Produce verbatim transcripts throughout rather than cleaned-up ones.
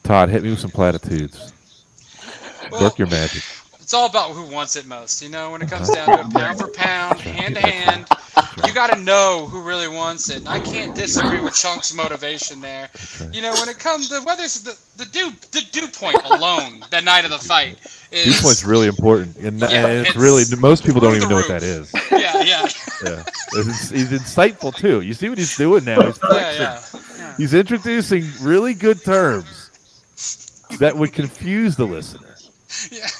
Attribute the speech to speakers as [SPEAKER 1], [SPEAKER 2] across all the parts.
[SPEAKER 1] Todd, hit me with some platitudes.
[SPEAKER 2] Well,
[SPEAKER 1] Work your magic.
[SPEAKER 2] It's all about who wants it most. You know, when it comes down to it, pound for pound, hand to hand, you got to know who really wants it. And I can't disagree with Chunk's motivation there. You know, when it comes to whether it's the, the dew the dew point alone, the night of the fight, is
[SPEAKER 1] Dew point's really important, and,
[SPEAKER 2] Yeah,
[SPEAKER 1] and it's,
[SPEAKER 2] it's
[SPEAKER 1] really most people don't
[SPEAKER 2] through
[SPEAKER 1] even
[SPEAKER 2] the
[SPEAKER 1] know what
[SPEAKER 2] roof.
[SPEAKER 1] that is.
[SPEAKER 2] yeah, yeah,
[SPEAKER 1] Yeah, It's- he's insightful too. You see what he's doing now? He's
[SPEAKER 2] yeah,
[SPEAKER 1] flexing.
[SPEAKER 2] yeah, yeah.
[SPEAKER 1] He's introducing really good terms that would confuse the listener.
[SPEAKER 2] yeah.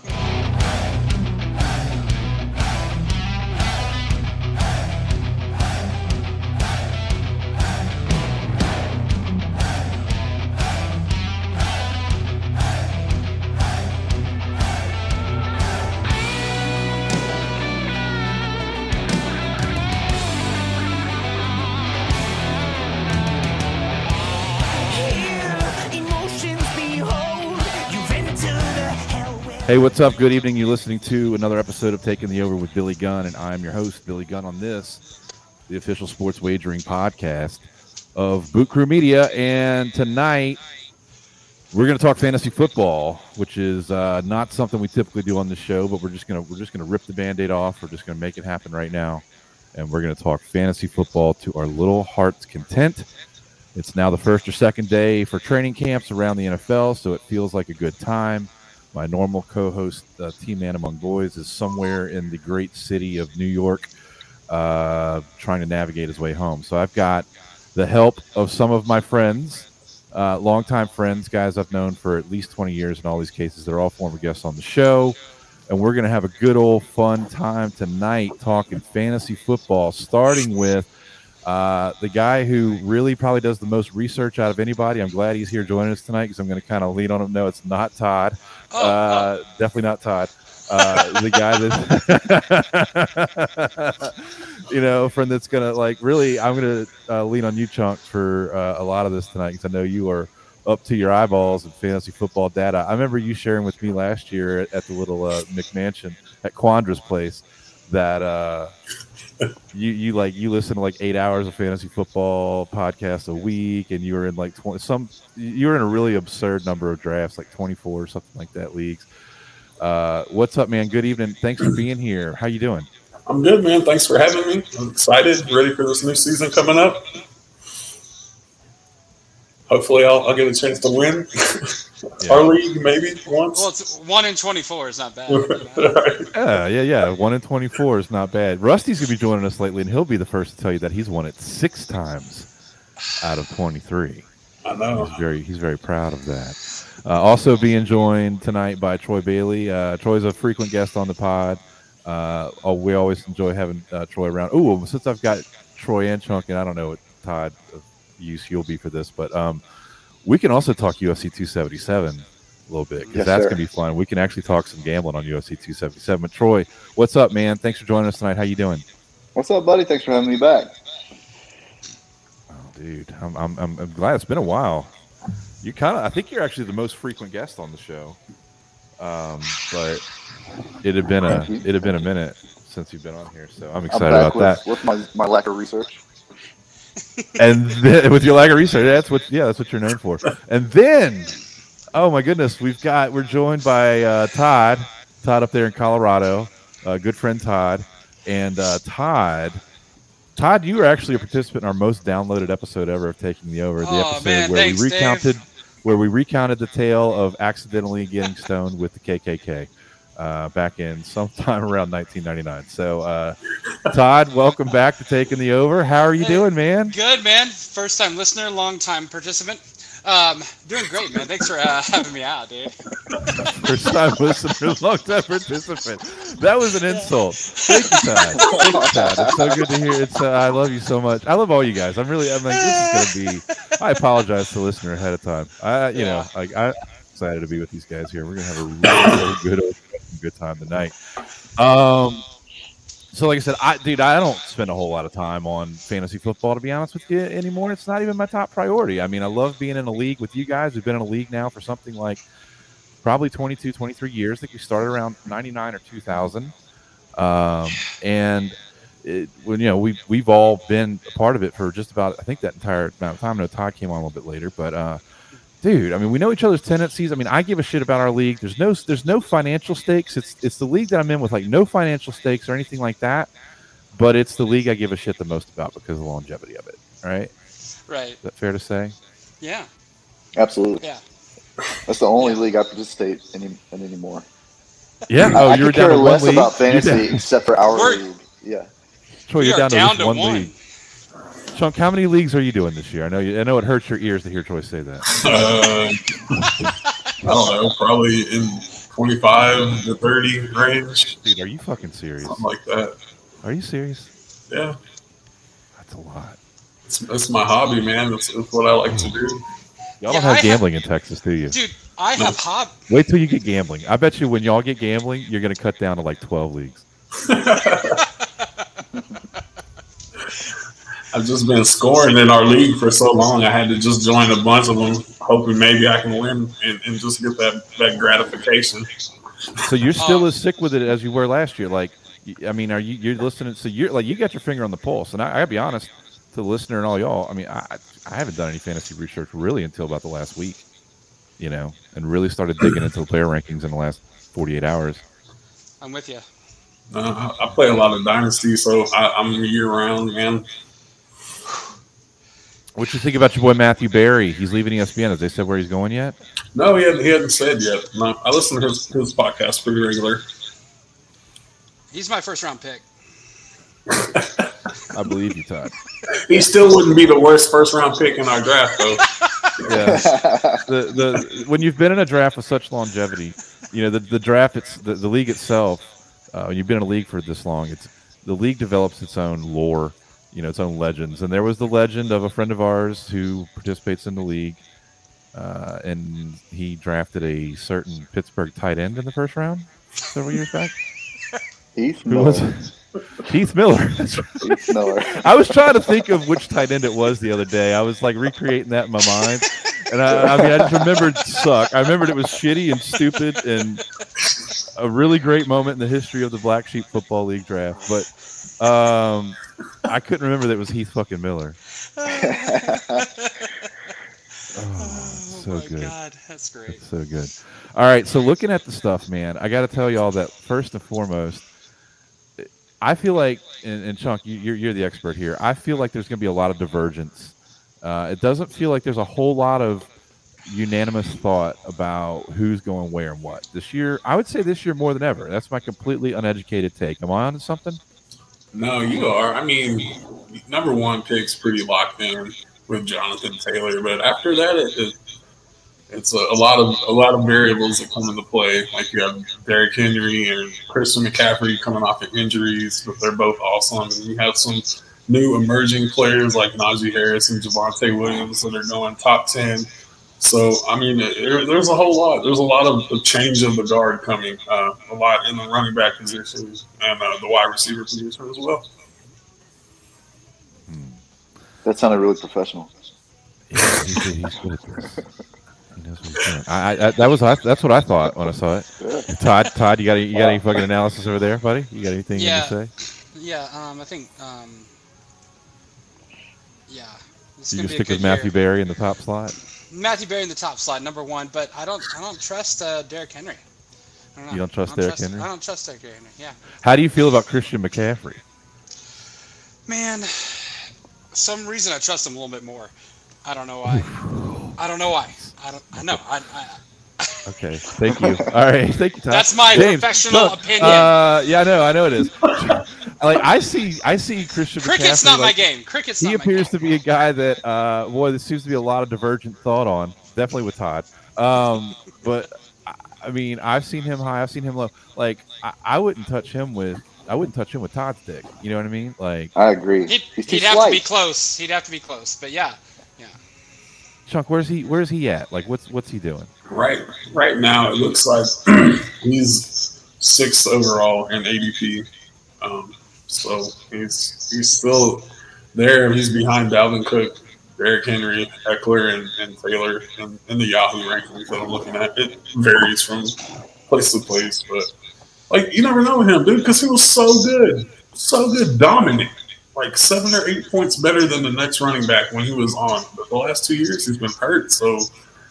[SPEAKER 1] Hey, what's up? Good evening. You're listening to another episode of Taking the Over with Billy Gunn, and I'm your host, Billy Gunn, on this, the official sports wagering podcast of Boot Crew Media. And tonight, we're going to talk fantasy football, which is uh, not something we typically do on the show, but we're just going to we're just going to rip the Band-Aid off. We're just going to make it happen right now, and we're going to talk fantasy football to our little heart's content. It's now the first or second day for training camps around the N F L, so it feels like a good time. My normal co-host, uh, Team Man Among Boys, is somewhere in the great city of New York uh, trying to navigate his way home. So I've got the help of some of my friends, uh, longtime friends, guys I've known for at least twenty years in all these cases. They're all former guests on the show. And we're going to have a good old fun time tonight talking fantasy football, starting with Uh, the guy who really probably does the most research out of anybody. I'm glad he's here joining us tonight because I'm going to kind of lean on him. No, it's not Todd.
[SPEAKER 2] Oh,
[SPEAKER 1] uh,
[SPEAKER 2] oh.
[SPEAKER 1] Definitely not Todd. Uh, the guy that, you know, friend that's going to like really, I'm going to uh, lean on you, Chunk, for uh, a lot of this tonight because I know you are up to your eyeballs in fantasy football data. I remember you sharing with me last year at, at the little uh, McMansion at Quandra's place that uh, you you like you listen to like eight hours of fantasy football podcasts a week, and you were in like twenty some you were in a really absurd number of drafts, like twenty-four or something like that leagues. Uh, what's up, man? Good evening. Thanks for being here. How you doing?
[SPEAKER 3] I'm good, man. Thanks for having me. I'm excited, ready for this new season coming up. Hopefully, I'll, I'll get a chance to win
[SPEAKER 1] Yeah.
[SPEAKER 3] our league, maybe once.
[SPEAKER 2] Well, it's one in twenty-four is not bad. You know?
[SPEAKER 1] Yeah, yeah, yeah. One in twenty-four is not bad. Rusty's gonna be joining us lately, and he'll be the first to tell you that he's won it six times out of twenty-three.
[SPEAKER 3] I know.
[SPEAKER 1] He's very, he's very proud of that. Uh, also being joined tonight by Troy Bailey. Uh, Troy's a frequent guest on the pod. Uh, oh, we always enjoy having uh, Troy around. Ooh, since I've got Troy and Chunk, and I don't know what Todd of use you'll be for this, but um, we can also talk U F C two seventy-seven a little bit because
[SPEAKER 4] Yes,
[SPEAKER 1] that's
[SPEAKER 4] sir.
[SPEAKER 1] gonna be fun. We can actually talk some gambling on U F C two seventy-seven. But Troy, what's up, man? Thanks for joining us tonight. How you doing?
[SPEAKER 4] What's up, buddy? Thanks for having me back.
[SPEAKER 1] Oh, dude, I'm I'm I'm, I'm glad it's been a while. You kind of, I think you're actually the most frequent guest on the show. Um, but it had been a it had been a minute since you've been on here, so I'm
[SPEAKER 4] I'm
[SPEAKER 1] excited
[SPEAKER 4] back
[SPEAKER 1] about
[SPEAKER 4] with,
[SPEAKER 1] that.
[SPEAKER 4] with my, my lack of research.
[SPEAKER 1] And then, with your lack of research, that's what yeah, that's what you're known for. And then, oh my goodness, we've got we're joined by uh, Todd, Todd up there in Colorado, uh, good friend Todd, and uh, Todd. Todd, you were actually a participant in our most downloaded episode ever of Taking the Over, the
[SPEAKER 2] Oh,
[SPEAKER 1] episode
[SPEAKER 2] man,
[SPEAKER 1] where
[SPEAKER 2] thanks,
[SPEAKER 1] we recounted
[SPEAKER 2] Dave.
[SPEAKER 1] where we recounted the tale of accidentally getting stoned with the K K K uh, back in sometime around nineteen ninety-nine. So, uh, Todd, welcome back to Taking the Over. How are you
[SPEAKER 2] Hey,
[SPEAKER 1] doing, man?
[SPEAKER 2] Good, man. First time listener, long time participant. Um, doing great, man. Thanks for uh, having me out, dude.
[SPEAKER 1] First time listener, long time participant. That was an insult. Thank you, Todd. Thank you, Todd. It's so good to hear. It's uh, I love you so much. I love all you guys. I'm really. I'm like, this is gonna be. I apologize to the listener ahead of time. I, you know, like I'm excited to be with these guys here. We're gonna have a really, really good, old, good time tonight. Um. So, like I said, I dude, I don't spend a whole lot of time on fantasy football, to be honest with you, anymore. It's not even my top priority. I mean, I love being in a league with you guys. We've been in a league now for something like probably twenty-two, twenty-three years. I think we started around ninety-nine or two thousand. Um, and it, when, you know, we've, we've all been a part of it for just about, I think, that entire amount of time. I know Todd came on a little bit later, but uh, dude, I mean, we know each other's tendencies. I mean, I give a shit about our league. There's no, there's no financial stakes. It's, it's the league that I'm in with like no financial stakes or anything like that. But it's the league I give a shit the most about because of the longevity of it. Right?
[SPEAKER 2] Right.
[SPEAKER 1] Is that fair to say?
[SPEAKER 2] Yeah.
[SPEAKER 4] Absolutely.
[SPEAKER 2] Yeah.
[SPEAKER 4] That's the only
[SPEAKER 2] Yeah.
[SPEAKER 4] league I participate in, in anymore.
[SPEAKER 1] Yeah.
[SPEAKER 4] I,
[SPEAKER 1] Oh,
[SPEAKER 4] I
[SPEAKER 1] you were
[SPEAKER 4] could
[SPEAKER 1] down
[SPEAKER 4] care
[SPEAKER 1] to one
[SPEAKER 4] less
[SPEAKER 1] league.
[SPEAKER 4] about fantasy
[SPEAKER 1] You're
[SPEAKER 4] except for our
[SPEAKER 2] We're-
[SPEAKER 4] league. Yeah.
[SPEAKER 1] Troy,
[SPEAKER 2] We
[SPEAKER 1] you're
[SPEAKER 2] are
[SPEAKER 1] down to
[SPEAKER 2] down
[SPEAKER 1] just
[SPEAKER 2] to
[SPEAKER 1] one,
[SPEAKER 2] one.
[SPEAKER 1] league. Chunk, how many leagues are you doing this year? I know you, I know it hurts your ears to hear Troy say that.
[SPEAKER 3] Uh, I don't know, probably in twenty-five to thirty range,
[SPEAKER 1] Dude, are you fucking serious?
[SPEAKER 3] something like that.
[SPEAKER 1] Are you serious?
[SPEAKER 3] Yeah,
[SPEAKER 1] That's a lot.
[SPEAKER 3] it's, that's my hobby, man. That's, that's what I like to do.
[SPEAKER 1] Y'all
[SPEAKER 2] Yeah,
[SPEAKER 1] don't have
[SPEAKER 2] I
[SPEAKER 1] gambling in Texas, do you?
[SPEAKER 2] Dude, I have hob.
[SPEAKER 1] Wait till you get gambling. I bet you when y'all get gambling, you're going to cut down to like twelve leagues.
[SPEAKER 3] I've just been scoring in our league for so long. I had to just join a bunch of them, hoping maybe I can win and, and just get that, that gratification.
[SPEAKER 1] So you're still
[SPEAKER 2] Oh.
[SPEAKER 1] as sick with it as you were last year. Like, y- I mean, are you you're listening? So you're like you got your finger on the pulse. And I, I gotta be honest to the listener and all y'all. I mean, I I haven't done any fantasy research really until about the last week, you know, and really started digging into the player rankings in the last forty-eight hours.
[SPEAKER 2] I'm with you.
[SPEAKER 3] Uh, I play a lot of Dynasty, so I, I'm year-round, man.
[SPEAKER 1] What you think about your boy Matthew Berry? He's leaving E S P N. Have they said where he's going yet?
[SPEAKER 3] No, he hadn't, he hadn't said yet. No, I listen to his, his podcast pretty regular.
[SPEAKER 2] He's my first round pick.
[SPEAKER 1] I believe you, Todd.
[SPEAKER 3] He still wouldn't be the worst first-round pick in our draft, though.
[SPEAKER 1] Yeah. the the when you've been in a draft with such longevity, you know the, the draft it's the, the league itself. Uh, when you've been in a league for this long, it's the league develops its own lore, you know, its own legends. And there was the legend of a friend of ours who participates in the league, uh, and he drafted a certain Pittsburgh tight end in the first round several years back.
[SPEAKER 4] Heath
[SPEAKER 1] Who
[SPEAKER 4] Miller.
[SPEAKER 1] was it? Heath Miller. That's right.
[SPEAKER 4] Heath Miller.
[SPEAKER 1] I was trying to think of which tight end it was the other day. I was like recreating that in my mind. And I, I mean, I just remembered suck. I remembered it was shitty and stupid and a really great moment in the history of the Black Sheep Football League draft. But um, I couldn't remember that it was Heath fucking Miller. Oh, so
[SPEAKER 2] my
[SPEAKER 1] good.
[SPEAKER 2] God, that's great.
[SPEAKER 1] That's so good. All right, so looking at the stuff, man, I got to tell y'all that first and foremost, I feel like, and, and Chunk, you, you're, you're the expert here. I feel like there's going to be a lot of divergence. Uh, it doesn't feel like there's a whole lot of unanimous thought about who's going where and what. This year, I would say this year more than ever. That's my completely uneducated take. Am I on to something?
[SPEAKER 3] No, you are. I mean, number one pick's pretty locked in with Jonathan Taylor, but after that, it, it it's a, a lot of a lot of variables that come into play. Like you have Derrick Henry and Christian McCaffrey coming off of injuries, but they're both awesome. And you have some new emerging players like Najee Harris and Javonte Williams that are going top ten. So, I mean, there, there's a whole lot. There's a lot of, of change of the guard coming. Uh, a lot in the running back position and uh, the wide receiver position as well.
[SPEAKER 4] That sounded really professional.
[SPEAKER 1] Yeah, he's, he's good at this. He knows what he's doing. I, I, that was that's what I thought when I saw it.
[SPEAKER 4] Good.
[SPEAKER 1] Todd, Todd, you got any, you got any fucking analysis over there, buddy? You got anything
[SPEAKER 2] Yeah.
[SPEAKER 1] to say?
[SPEAKER 2] Yeah, um, I think, um, yeah. This is
[SPEAKER 1] You
[SPEAKER 2] gonna
[SPEAKER 1] just
[SPEAKER 2] be a
[SPEAKER 1] stick
[SPEAKER 2] good
[SPEAKER 1] with Matthew
[SPEAKER 2] year.
[SPEAKER 1] Berry in the top slot.
[SPEAKER 2] Matthew Berry in the top slide, number one, but I don't, I don't trust uh, Derrick Henry. I don't know.
[SPEAKER 1] You don't trust
[SPEAKER 2] I
[SPEAKER 1] Derrick Henry?
[SPEAKER 2] I don't trust Derrick Henry. Yeah,
[SPEAKER 1] How do you feel about Christian McCaffrey?
[SPEAKER 2] man. Some reason I trust him a little bit more. I don't know why. I don't know why. I don't. I know. I. I
[SPEAKER 1] Okay, thank you. All right, thank you, Todd.
[SPEAKER 2] That's my
[SPEAKER 1] James,
[SPEAKER 2] professional
[SPEAKER 1] look,
[SPEAKER 2] opinion.
[SPEAKER 1] Uh, yeah, I know, I know it is. Like I see, I see Christian
[SPEAKER 2] Cricket's
[SPEAKER 1] McCaffrey.
[SPEAKER 2] not my
[SPEAKER 1] like,
[SPEAKER 2] game. Cricket's
[SPEAKER 1] He
[SPEAKER 2] not my
[SPEAKER 1] appears
[SPEAKER 2] game.
[SPEAKER 1] to be a guy that, uh, boy, there seems to be a lot of divergent thought on. Definitely with Todd. Um, but I, I mean, I've seen him high, I've seen him low. Like I, I wouldn't touch him with, I wouldn't touch him with Todd's dick. You know what I mean? Like,
[SPEAKER 4] I agree.
[SPEAKER 2] He'd,
[SPEAKER 4] He's too
[SPEAKER 2] he'd have
[SPEAKER 4] slight.
[SPEAKER 2] to be close. He'd have to be close. But yeah, yeah.
[SPEAKER 1] Chunk, where's he? Where's he at? Like, what's what's he doing?
[SPEAKER 3] Right, right now, it looks like he's sixth overall in A D P. Um, so he's he's still there. He's behind Dalvin Cook, Derrick Henry, Eckler, and, and Taylor in, in the Yahoo rankings that I'm looking at. It varies from place to place, but like you never know with him, dude, because he was so good, so good, dominant. Like seven or eight points better than the next running back when he was on. But the last two years, he's been hurt. So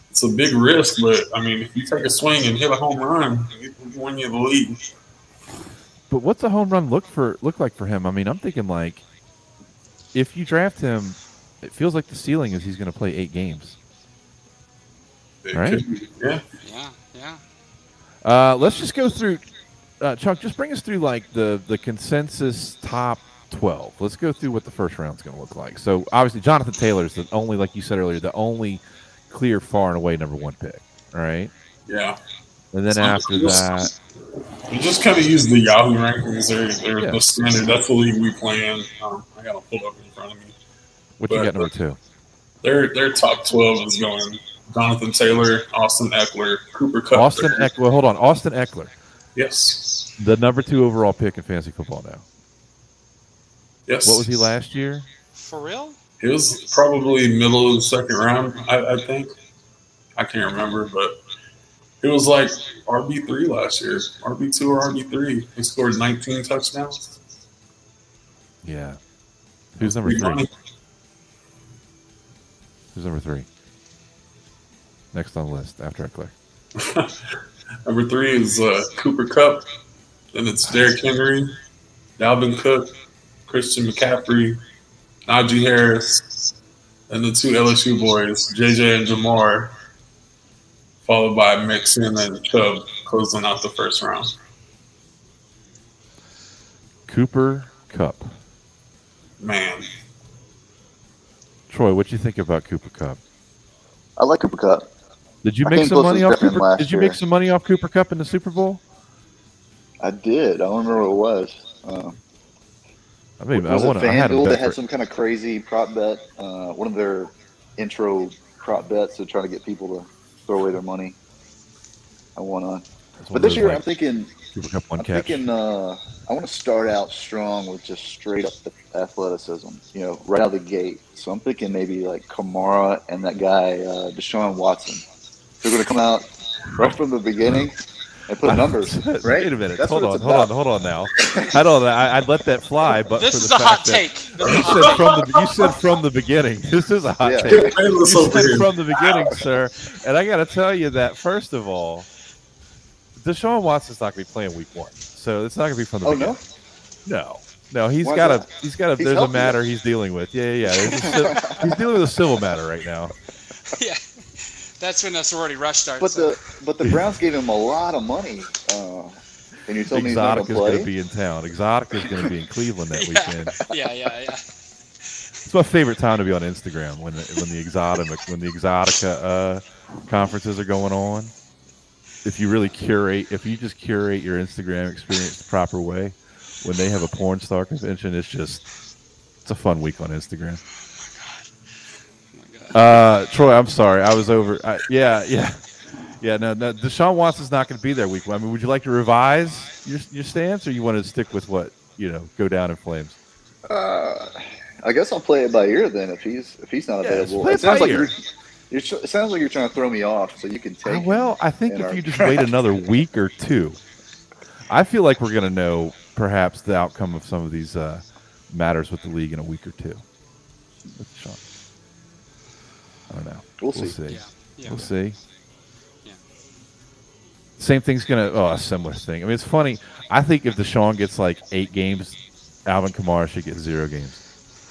[SPEAKER 3] it's a big risk, but I mean, if you take a swing and hit a home run, you can win you the league.
[SPEAKER 1] But what's a home run look for look like for him? I mean, I'm thinking like, if you draft him, it feels like the ceiling is he's going to play eight games.
[SPEAKER 3] It
[SPEAKER 1] Right?
[SPEAKER 3] could be, yeah.
[SPEAKER 2] Yeah, yeah.
[SPEAKER 1] Uh, let's just go through, uh, Chuck. Just bring us through like the the consensus top twelve. Let's go through what the first round's going to look like. So obviously, Jonathan Taylor is the only, like you said earlier, the only clear, far and away number one pick. All right,
[SPEAKER 3] Yeah.
[SPEAKER 1] and then
[SPEAKER 3] So
[SPEAKER 1] after
[SPEAKER 3] just-
[SPEAKER 1] that,
[SPEAKER 3] You just kind of use the Yahoo rankings. They're, they're
[SPEAKER 1] Yeah.
[SPEAKER 3] the standard. That's the league we play in. Um, I got to pull up in front of me.
[SPEAKER 1] what you
[SPEAKER 3] But-
[SPEAKER 1] got number two?
[SPEAKER 3] Their their top twelve is going Jonathan Taylor, Austin Eckler, Cooper Kupp.
[SPEAKER 1] Austin Eckler. Well, hold on, Austin Eckler,
[SPEAKER 3] Yes.
[SPEAKER 1] the number two overall pick in fantasy football now.
[SPEAKER 3] Yes.
[SPEAKER 1] What was he last year?
[SPEAKER 2] For real?
[SPEAKER 3] It was probably middle of the second round, I, I think. I can't remember, but it was like R B three last year. R B two or R B three. He scored nineteen touchdowns.
[SPEAKER 1] Yeah. Who's number
[SPEAKER 3] Pretty
[SPEAKER 1] three?
[SPEAKER 3] funny.
[SPEAKER 1] Who's number three? Next on the list after Eckler.
[SPEAKER 3] Number three is uh, Cooper Kupp. Then it's Derrick Henry, Dalvin Cook, Christian McCaffrey, Najee Harris, and the two L S U boys, J J and Jamar, followed by Mixon and Chubb, closing out the first round.
[SPEAKER 1] Cooper Kupp.
[SPEAKER 3] Man,
[SPEAKER 1] Troy, what do you think about Cooper Kupp?
[SPEAKER 4] I like Cooper Kupp.
[SPEAKER 1] Did you
[SPEAKER 4] I
[SPEAKER 1] make
[SPEAKER 4] came
[SPEAKER 1] some
[SPEAKER 4] close
[SPEAKER 1] money
[SPEAKER 4] to
[SPEAKER 1] off
[SPEAKER 4] stepping
[SPEAKER 1] Cooper?
[SPEAKER 4] last
[SPEAKER 1] Did you
[SPEAKER 4] year.
[SPEAKER 1] make some money off Cooper Kupp in the Super Bowl?
[SPEAKER 4] I did. I don't remember what it was. Uh,
[SPEAKER 1] I mean, I
[SPEAKER 4] was
[SPEAKER 1] want
[SPEAKER 4] it
[SPEAKER 1] to. I had a
[SPEAKER 4] FanDuel
[SPEAKER 1] bet
[SPEAKER 4] that had
[SPEAKER 1] for,
[SPEAKER 4] some kind of crazy prop bet? Uh, one of their intro prop bets to try to get people to throw away their money. I won on.
[SPEAKER 1] it's one
[SPEAKER 4] But
[SPEAKER 1] of
[SPEAKER 4] this
[SPEAKER 1] those,
[SPEAKER 4] year,
[SPEAKER 1] like,
[SPEAKER 4] I'm thinking,
[SPEAKER 1] Cooper Kupp one
[SPEAKER 4] I'm
[SPEAKER 1] catch.
[SPEAKER 4] thinking, uh, I want to start out strong with just straight up athleticism. You know, right out of the gate. So I'm thinking maybe like Kamara and that guy uh, Deshaun Watson. They're going to come out right from the beginning and put numbers. Right?
[SPEAKER 1] Wait a minute.
[SPEAKER 4] That's
[SPEAKER 1] hold
[SPEAKER 4] what
[SPEAKER 1] on.
[SPEAKER 4] it's
[SPEAKER 1] Hold on.
[SPEAKER 4] about.
[SPEAKER 1] Hold on now. I don't. I, I'd let that fly, but
[SPEAKER 2] This
[SPEAKER 1] for
[SPEAKER 2] is
[SPEAKER 1] the
[SPEAKER 2] a hot
[SPEAKER 1] fact that
[SPEAKER 2] take. This is a
[SPEAKER 1] you
[SPEAKER 2] hot
[SPEAKER 1] said from the you said from the beginning. This is a hot
[SPEAKER 4] Yeah.
[SPEAKER 1] take.
[SPEAKER 3] Hey,
[SPEAKER 1] You
[SPEAKER 3] let's over
[SPEAKER 1] said
[SPEAKER 3] here.
[SPEAKER 1] from the beginning, sir. And I got to tell you that first of all, Deshaun Watson's not going to be playing Week One, so it's not going to be from the
[SPEAKER 4] Oh,
[SPEAKER 1] beginning.
[SPEAKER 4] no?
[SPEAKER 1] No, no. He's
[SPEAKER 4] Why is
[SPEAKER 1] got a.
[SPEAKER 4] that?
[SPEAKER 1] He's got a.
[SPEAKER 4] He's
[SPEAKER 1] There's a
[SPEAKER 4] healthy,
[SPEAKER 1] matter
[SPEAKER 4] though.
[SPEAKER 1] he's dealing with. Yeah, yeah. yeah. There's a civ- he's dealing with a civil matter right now.
[SPEAKER 2] Yeah. That's when the sorority rush starts.
[SPEAKER 4] But the but the Browns gave him a lot of money. Uh, and you told me he's not
[SPEAKER 1] Exotic
[SPEAKER 4] going
[SPEAKER 1] is
[SPEAKER 4] to
[SPEAKER 1] going
[SPEAKER 4] play?
[SPEAKER 1] to be in town. Exotic is going to be in Cleveland that
[SPEAKER 2] yeah.
[SPEAKER 1] weekend.
[SPEAKER 2] yeah, yeah, yeah.
[SPEAKER 1] It's my favorite time to be on Instagram when the, when the exotic when the Exotica uh, conferences are going on. If you really curate, if you just curate your Instagram experience the proper way, when they have a porn star convention, it's just it's a fun week on Instagram.
[SPEAKER 2] Oh my God.
[SPEAKER 1] Uh, Troy, I'm sorry, I was over. I, yeah, yeah, yeah. No, no. Deshaun Watson's not going to be there week one. I mean, would you like to revise your your stance, or you want to stick with what you know, go down in flames?
[SPEAKER 4] Uh, I guess I'll play it by ear then. If he's if he's not
[SPEAKER 1] Yeah, let's
[SPEAKER 4] available,
[SPEAKER 1] play
[SPEAKER 4] it
[SPEAKER 1] it
[SPEAKER 4] sounds
[SPEAKER 1] by
[SPEAKER 4] like
[SPEAKER 1] ear.
[SPEAKER 4] you're, you're. tr- It sounds like you're trying to throw me off so you can take.
[SPEAKER 1] Uh, well, I think
[SPEAKER 4] in
[SPEAKER 1] if
[SPEAKER 4] our
[SPEAKER 1] you just
[SPEAKER 4] draft.
[SPEAKER 1] wait another week or two, I feel like we're going to know perhaps the outcome of some of these uh, matters with the league in a week or two. With Sean. I don't know.
[SPEAKER 4] We'll
[SPEAKER 1] We'll
[SPEAKER 4] see.
[SPEAKER 1] see.
[SPEAKER 2] Yeah. Yeah.
[SPEAKER 1] We'll see.
[SPEAKER 2] Yeah.
[SPEAKER 1] Same thing's gonna. Oh, a similar thing. I mean, it's funny. I think if Deshaun gets like eight games, Alvin Kamara should get zero games.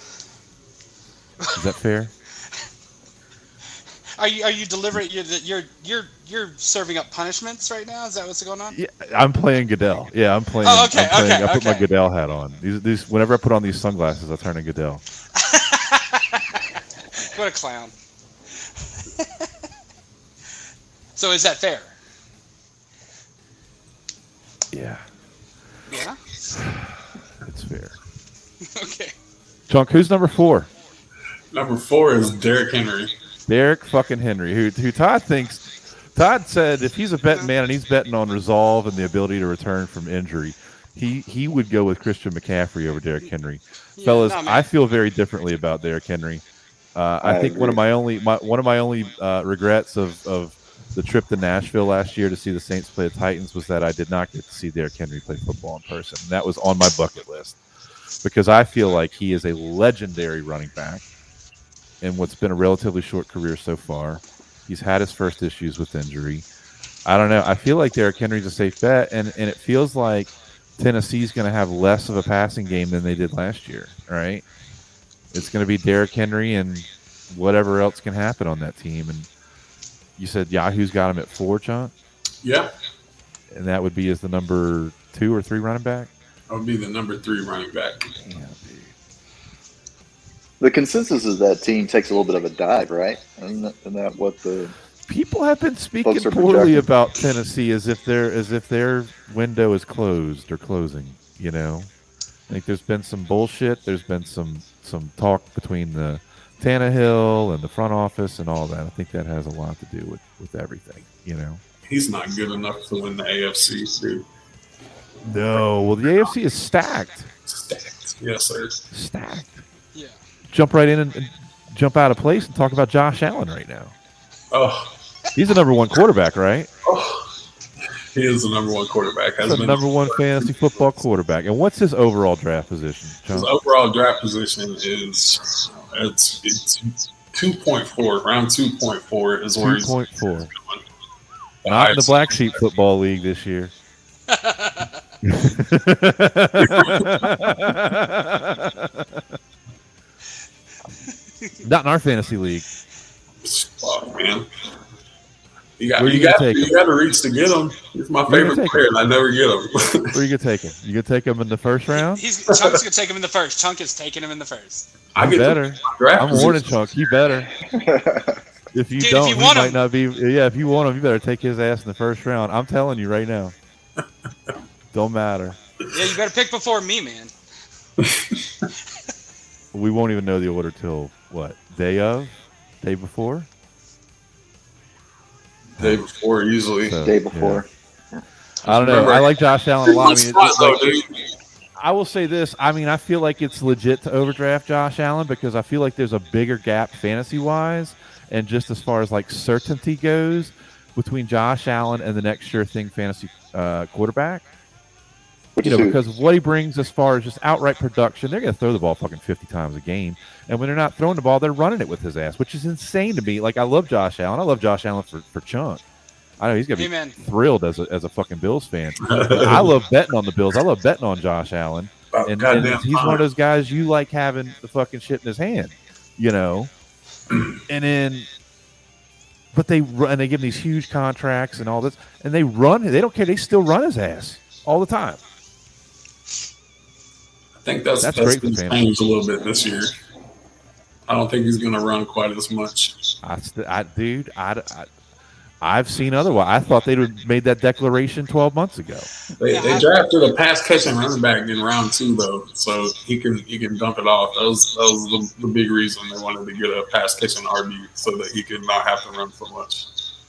[SPEAKER 1] Is that fair?
[SPEAKER 2] Are you are you delivering? You're you're you're you're serving up punishments right now. Is that what's going on?
[SPEAKER 1] Yeah, I'm playing Goodell. Yeah, I'm playing.
[SPEAKER 2] Oh, okay,
[SPEAKER 1] I'm playing
[SPEAKER 2] okay,
[SPEAKER 1] I put my
[SPEAKER 2] okay.
[SPEAKER 1] Goodell hat on. These, these, whenever I put on these sunglasses, I turn into Goodell.
[SPEAKER 2] What a clown. So is that fair?
[SPEAKER 1] Yeah,
[SPEAKER 2] Yeah.
[SPEAKER 1] it's fair.
[SPEAKER 2] Okay.
[SPEAKER 1] Chunk, who's number four?
[SPEAKER 3] Number four is Derrick Henry.
[SPEAKER 1] Derrick fucking Henry, who who Todd thinks. Todd said if he's a betting man and he's betting on resolve and the ability to return from injury, he he would go with Christian McCaffrey over Derrick Henry.
[SPEAKER 2] Yeah,
[SPEAKER 1] Fellas,
[SPEAKER 2] no, man.
[SPEAKER 1] I feel very differently about Derrick Henry. Uh, I,
[SPEAKER 4] I
[SPEAKER 1] think one of
[SPEAKER 4] agree.
[SPEAKER 1] my only my, one of my only uh, regrets of, of the trip to Nashville last year to see the Saints play the Titans was that I did not get to see Derrick Henry play football in person. And that was on my bucket list because I feel like he is a legendary running back in what's been a relatively short career so far. He's had his first issues with injury. I don't know. I feel like Derrick Henry's a safe bet, and, and it feels like Tennessee's going to have less of a passing game than they did last year, right? It's going to be Derrick Henry and whatever else can happen on that team. And you said Yahoo's got him at four, John?
[SPEAKER 3] Yeah.
[SPEAKER 1] And that would be as the number two or three running back?
[SPEAKER 3] That would be the number three running back.
[SPEAKER 1] Yeah, dude.
[SPEAKER 4] The consensus is that team takes a little bit of a dive, right? Isn't that, isn't that what the
[SPEAKER 1] People have been speaking
[SPEAKER 4] Folks are
[SPEAKER 1] poorly
[SPEAKER 4] projecting.
[SPEAKER 1] about Tennessee as if their as if their window is closed or closing. You know, I think there's been some bullshit. There's been some some talk between the Tannehill and the front office and all that. I think that has a lot to do with, with everything. You know.
[SPEAKER 3] He's not good enough to win the A F C, dude.
[SPEAKER 1] No, well, the A F C is stacked.
[SPEAKER 3] Stacked. Yes, sir.
[SPEAKER 1] Stacked.
[SPEAKER 2] Yeah.
[SPEAKER 1] Jump right in and, and jump out of place and talk about Josh Allen right now.
[SPEAKER 3] Oh,
[SPEAKER 1] He's the number one quarterback, right?
[SPEAKER 3] oh. He is the number one quarterback. Has
[SPEAKER 1] He's the
[SPEAKER 3] been
[SPEAKER 1] number one fantasy football quarterback. And what's his overall draft position, John?
[SPEAKER 3] His overall draft position is it's it's two point four. Round two point four is where
[SPEAKER 1] Two
[SPEAKER 3] he's
[SPEAKER 1] point four.
[SPEAKER 3] going.
[SPEAKER 1] Not in the Black Sheep Football League this year. Not in our fantasy league.
[SPEAKER 3] Fuck, man. You got
[SPEAKER 1] Where
[SPEAKER 3] you
[SPEAKER 1] you gonna
[SPEAKER 3] got
[SPEAKER 1] take
[SPEAKER 3] you
[SPEAKER 1] him?
[SPEAKER 3] got to reach to get him. He's my
[SPEAKER 1] Where you
[SPEAKER 3] favorite
[SPEAKER 1] gonna take
[SPEAKER 3] player, and I never get him.
[SPEAKER 1] Where you gonna take him? You gonna take him in the first round?
[SPEAKER 2] He's Chunk's gonna take him in the first. Chunk is taking him in the first.
[SPEAKER 3] I
[SPEAKER 1] You
[SPEAKER 3] get
[SPEAKER 1] better.
[SPEAKER 3] the draft
[SPEAKER 1] I'm
[SPEAKER 3] position.
[SPEAKER 1] warning Chunk. You better. If you
[SPEAKER 2] Dude, if
[SPEAKER 1] don't,
[SPEAKER 2] you
[SPEAKER 1] he
[SPEAKER 2] want
[SPEAKER 1] might
[SPEAKER 2] him-
[SPEAKER 1] not be. Yeah, if you want him, you better take his ass in the first round. I'm telling you right now. Don't matter.
[SPEAKER 2] Yeah, you better pick before me, man.
[SPEAKER 1] We won't even know the order till what? Day of? Day before?
[SPEAKER 3] Day before, usually.
[SPEAKER 1] So,
[SPEAKER 4] day before?
[SPEAKER 1] yeah. I don't know.
[SPEAKER 3] Remember-
[SPEAKER 1] I like Josh Allen a lot. I mean,
[SPEAKER 3] Spot,
[SPEAKER 1] it's
[SPEAKER 3] though,
[SPEAKER 1] like-
[SPEAKER 3] dude.
[SPEAKER 1] I will say this. I mean, I feel like it's legit to overdraft Josh Allen because I feel like there's a bigger gap fantasy-wise and just as far as like certainty goes between Josh Allen and the next sure thing fantasy uh, quarterback.
[SPEAKER 4] Which
[SPEAKER 1] You know,
[SPEAKER 4] is who?
[SPEAKER 1] because of what he brings as far as just outright production, they're going to throw the ball fucking fifty times a game. And when they're not throwing the ball, they're running it with his ass, which is insane to me. Like, I love Josh Allen. I love Josh Allen for, for Chunk. I know he's going to be
[SPEAKER 2] Amen.
[SPEAKER 1] thrilled as a, as a fucking Bills fan. I love betting on the Bills. I love betting on Josh Allen.
[SPEAKER 3] About
[SPEAKER 1] And,
[SPEAKER 3] goddamn
[SPEAKER 1] and he's one of
[SPEAKER 3] time.
[SPEAKER 1] those guys you like having the fucking shit in his hand, you know? And then, but they run, and they give him these huge contracts and all this, and they run, they don't care. They still run his ass all the time.
[SPEAKER 3] I think that's
[SPEAKER 1] That's
[SPEAKER 3] that's,
[SPEAKER 1] great for
[SPEAKER 3] been
[SPEAKER 1] fantasy.
[SPEAKER 3] changed a little bit this year. I don't think he's going to run quite as much.
[SPEAKER 1] I, st- I dude, I, I, I've seen otherwise. I thought they'd have made that declaration twelve months ago.
[SPEAKER 3] They,
[SPEAKER 2] Yeah,
[SPEAKER 3] they
[SPEAKER 2] I-
[SPEAKER 3] drafted a pass catching running back in round two, though, so he can he can dump it off. That was that was the, the big reason they wanted to get a pass catching R B so that he could not have to run so much.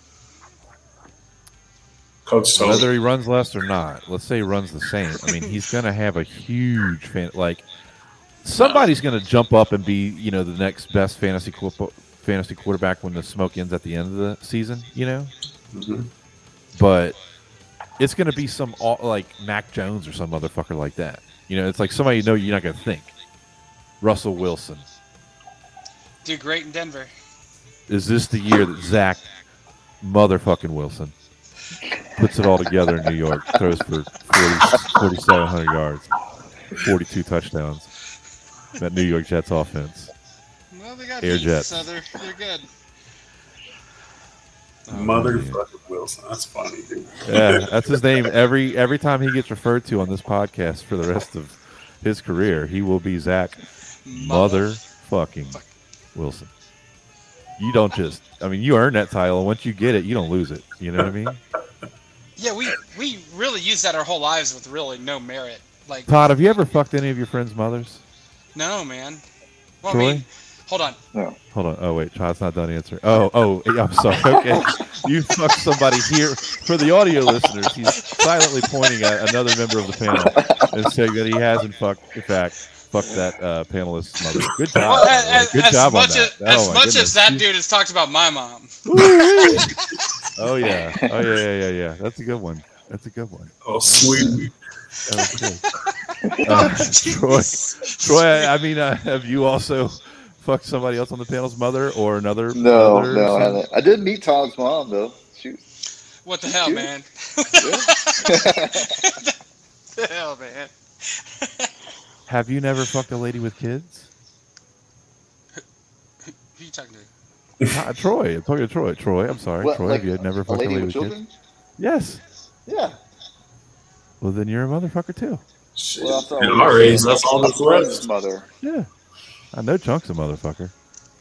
[SPEAKER 3] Coach told
[SPEAKER 1] Whether he runs less or not, let's say he runs the same. I mean, he's going to have a huge fan. Like, somebody's going to jump up and be, you know, the next best fantasy qu- fantasy quarterback when the smoke ends at the end of the season, you know?
[SPEAKER 3] Mhm.
[SPEAKER 1] But it's going to be some, au- like, Mac Jones or some motherfucker like that. You know, it's like somebody you know you're not going to think. Russell Wilson.
[SPEAKER 2] Do great in Denver.
[SPEAKER 1] Is this the year that Zach motherfucking Wilson puts it all together in New York, throws for forty, forty-seven hundred yards, forty-two touchdowns? That New York Jets offense.
[SPEAKER 2] Well, they got
[SPEAKER 1] Air
[SPEAKER 2] heat,
[SPEAKER 1] Jets.
[SPEAKER 2] so they're they're good.
[SPEAKER 3] Motherfucker Wilson. That's funny, dude.
[SPEAKER 1] Yeah, that's his name. Every every time he gets referred to on this podcast for the rest of his career, he will be Zach motherfucking Wilson. You don't just, I mean, you earn that title. Once you get it, you don't lose it. You know what I mean?
[SPEAKER 2] Yeah, we we really use that our whole lives with really no merit. Like,
[SPEAKER 1] Todd, have you ever fucked any of your friends' mothers?
[SPEAKER 2] no, man. Well,
[SPEAKER 1] Troy?
[SPEAKER 2] I mean, hold on.
[SPEAKER 1] Hold on. Oh, wait. Todd's not done answering. Oh, oh, yeah, I'm sorry. Okay. You fucked somebody here. For the audio listeners, he's silently pointing at another member of the panel and saying that he has, in fact, in fact fucked that uh, panelist's mother. Good job.
[SPEAKER 2] Well,
[SPEAKER 1] by the way.
[SPEAKER 2] as,
[SPEAKER 1] Good
[SPEAKER 2] as
[SPEAKER 1] job on
[SPEAKER 2] much
[SPEAKER 1] that.
[SPEAKER 2] as, as
[SPEAKER 1] Oh, my
[SPEAKER 2] much
[SPEAKER 1] goodness.
[SPEAKER 2] as that
[SPEAKER 1] You-
[SPEAKER 2] dude has talked about my mom.
[SPEAKER 1] Oh, yeah. Oh, yeah, yeah, yeah, yeah. That's a good one. That's a good one.
[SPEAKER 3] Oh, sweet.
[SPEAKER 1] That was good. Uh, Troy, Troy, I mean, uh, have you also fucked somebody else on the panel's mother or another?
[SPEAKER 4] No,
[SPEAKER 1] mother
[SPEAKER 4] no, I
[SPEAKER 1] son?
[SPEAKER 4] haven't. I did meet Todd's mom though. Shoot.
[SPEAKER 2] What the hell,
[SPEAKER 4] Shoot.
[SPEAKER 2] man?
[SPEAKER 4] Yeah.
[SPEAKER 2] the hell, man?
[SPEAKER 1] Have you never fucked a lady with kids?
[SPEAKER 2] Who you talking to?
[SPEAKER 1] Uh, Troy. I'm talking to Troy. Troy, I'm sorry.
[SPEAKER 4] What,
[SPEAKER 1] Troy,
[SPEAKER 4] like
[SPEAKER 1] have you never
[SPEAKER 4] a
[SPEAKER 1] fucked a
[SPEAKER 4] lady
[SPEAKER 1] lady
[SPEAKER 4] with
[SPEAKER 1] with
[SPEAKER 4] children?
[SPEAKER 1] kids? Yes.
[SPEAKER 4] Yeah.
[SPEAKER 1] Well, then you're a motherfucker too.
[SPEAKER 3] Shit.
[SPEAKER 4] Well, I thought
[SPEAKER 3] In
[SPEAKER 4] we
[SPEAKER 3] our
[SPEAKER 4] were
[SPEAKER 3] age,
[SPEAKER 4] saying
[SPEAKER 3] that's all
[SPEAKER 4] a
[SPEAKER 3] that's
[SPEAKER 4] friend's
[SPEAKER 3] left.
[SPEAKER 4] mother.
[SPEAKER 1] Yeah. I know Chunk's a motherfucker.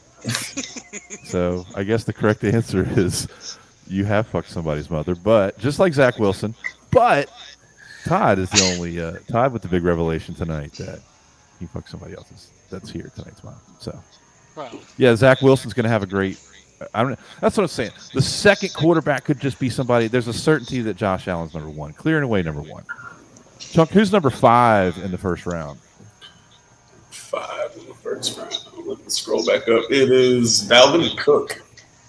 [SPEAKER 1] So I guess the correct answer is you have fucked somebody's mother, but just like Zach Wilson, but Todd is the only uh, Todd with the big revelation tonight that he fucked somebody else's. That's here tonight's mom. So
[SPEAKER 2] Well,
[SPEAKER 1] yeah, Zach Wilson's going to have a great. I don't. That's what I'm saying. The second quarterback could just be somebody. There's a certainty that Josh Allen's number one, clear and away number one. Chunk, who's number five in the first round?
[SPEAKER 3] Five in the first round. Let me scroll back up. It is Dalvin Cook.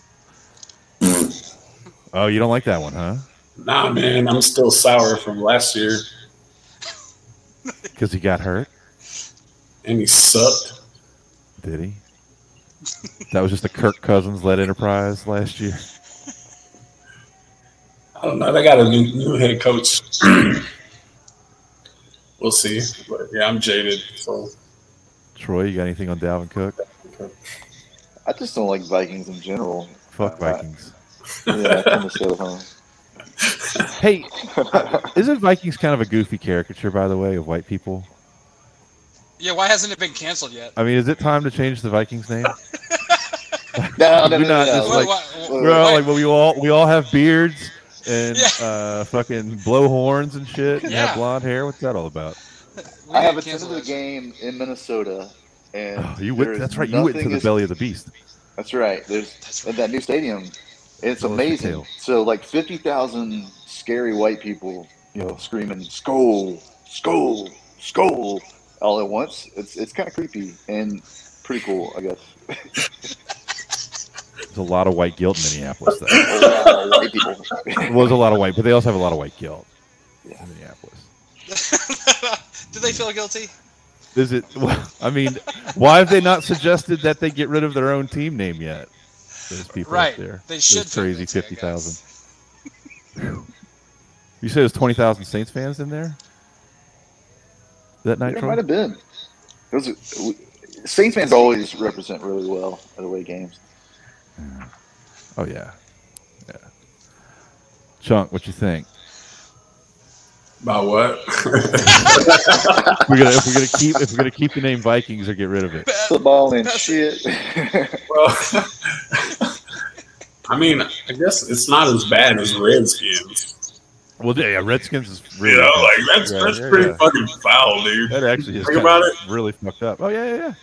[SPEAKER 1] Oh, you don't like that one, huh?
[SPEAKER 3] Nah, man, I'm still sour from last year,
[SPEAKER 1] Because he got hurt.
[SPEAKER 3] and he sucked.
[SPEAKER 1] Did he? That was just a Kirk Cousins led enterprise last year.
[SPEAKER 3] I don't know. They got a new, new head coach. We'll see. But yeah, I'm jaded. So
[SPEAKER 1] Troy, you got anything on Dalvin Cook?
[SPEAKER 4] I just don't like Vikings in general.
[SPEAKER 1] Fuck
[SPEAKER 4] Uh,
[SPEAKER 1] Vikings.
[SPEAKER 4] Yeah, I'm gonna stay with home.
[SPEAKER 1] Hey, isn't Vikings kind of a goofy caricature, by the way, of white people?
[SPEAKER 2] yeah. Why hasn't it been canceled yet?
[SPEAKER 1] I mean, is it time to change the Vikings name?
[SPEAKER 4] No, no,
[SPEAKER 1] We're
[SPEAKER 4] no,
[SPEAKER 1] not
[SPEAKER 4] no,
[SPEAKER 1] just
[SPEAKER 4] no.
[SPEAKER 1] like-
[SPEAKER 2] Why- why-
[SPEAKER 1] We're all
[SPEAKER 2] why-
[SPEAKER 1] like, well, we all we all have beards and
[SPEAKER 2] Yeah.
[SPEAKER 1] uh, fucking blow horns and shit, and
[SPEAKER 2] Yeah.
[SPEAKER 1] have blonde hair. What's that all about?
[SPEAKER 2] we
[SPEAKER 4] I have
[SPEAKER 2] didn't
[SPEAKER 4] attended
[SPEAKER 2] cancel
[SPEAKER 4] a
[SPEAKER 2] it.
[SPEAKER 4] game in Minnesota, and
[SPEAKER 1] Oh, you went.
[SPEAKER 4] there's
[SPEAKER 1] That's right. You went to
[SPEAKER 4] nothing
[SPEAKER 1] the
[SPEAKER 4] is-
[SPEAKER 1] belly of the beast.
[SPEAKER 4] That's right. There's
[SPEAKER 2] That's
[SPEAKER 4] at that new stadium. It's
[SPEAKER 1] Tell us your
[SPEAKER 4] amazing.
[SPEAKER 1] tale.
[SPEAKER 4] So like fifty thousand scary white people, you know, screaming "Skull, Skull, Skull" all at once. It's it's kind of creepy and pretty cool, I guess.
[SPEAKER 1] There's a lot of white guilt in Minneapolis, though.
[SPEAKER 4] A lot of white people.
[SPEAKER 1] It was a lot of white, but they also have a lot of white guilt in
[SPEAKER 4] Yeah.
[SPEAKER 1] Minneapolis.
[SPEAKER 2] Do they feel guilty?
[SPEAKER 1] Is it? Well, I mean, why have they not suggested that they get rid of their own team name yet? Those people
[SPEAKER 2] Right.
[SPEAKER 1] up there.
[SPEAKER 2] They should
[SPEAKER 1] Those
[SPEAKER 2] feel
[SPEAKER 1] crazy
[SPEAKER 2] guilty, I
[SPEAKER 1] fifty thousand.
[SPEAKER 2] guess.
[SPEAKER 1] You said there's twenty thousand Saints fans in there that night,
[SPEAKER 4] It
[SPEAKER 1] Troy?
[SPEAKER 4] might have been. Those are, Saints fans always represent really well at away games.
[SPEAKER 1] Oh yeah, yeah. Chunk, what you think?
[SPEAKER 3] about what?
[SPEAKER 1] We're gonna if we're gonna keep if we're gonna keep the name Vikings or get rid of it.
[SPEAKER 4] Football and
[SPEAKER 2] That's-
[SPEAKER 4] shit.
[SPEAKER 3] Well, I mean, I guess it's not as bad as Redskins.
[SPEAKER 1] Well, yeah, Redskins is really
[SPEAKER 3] You know,
[SPEAKER 1] bad.
[SPEAKER 3] like that's
[SPEAKER 1] Yeah,
[SPEAKER 3] that's
[SPEAKER 1] yeah,
[SPEAKER 3] pretty
[SPEAKER 1] yeah.
[SPEAKER 3] fucking foul, dude.
[SPEAKER 1] That actually is
[SPEAKER 3] Think
[SPEAKER 1] kind
[SPEAKER 3] about
[SPEAKER 1] of
[SPEAKER 3] it.
[SPEAKER 1] really fucked up. Oh yeah, yeah, yeah.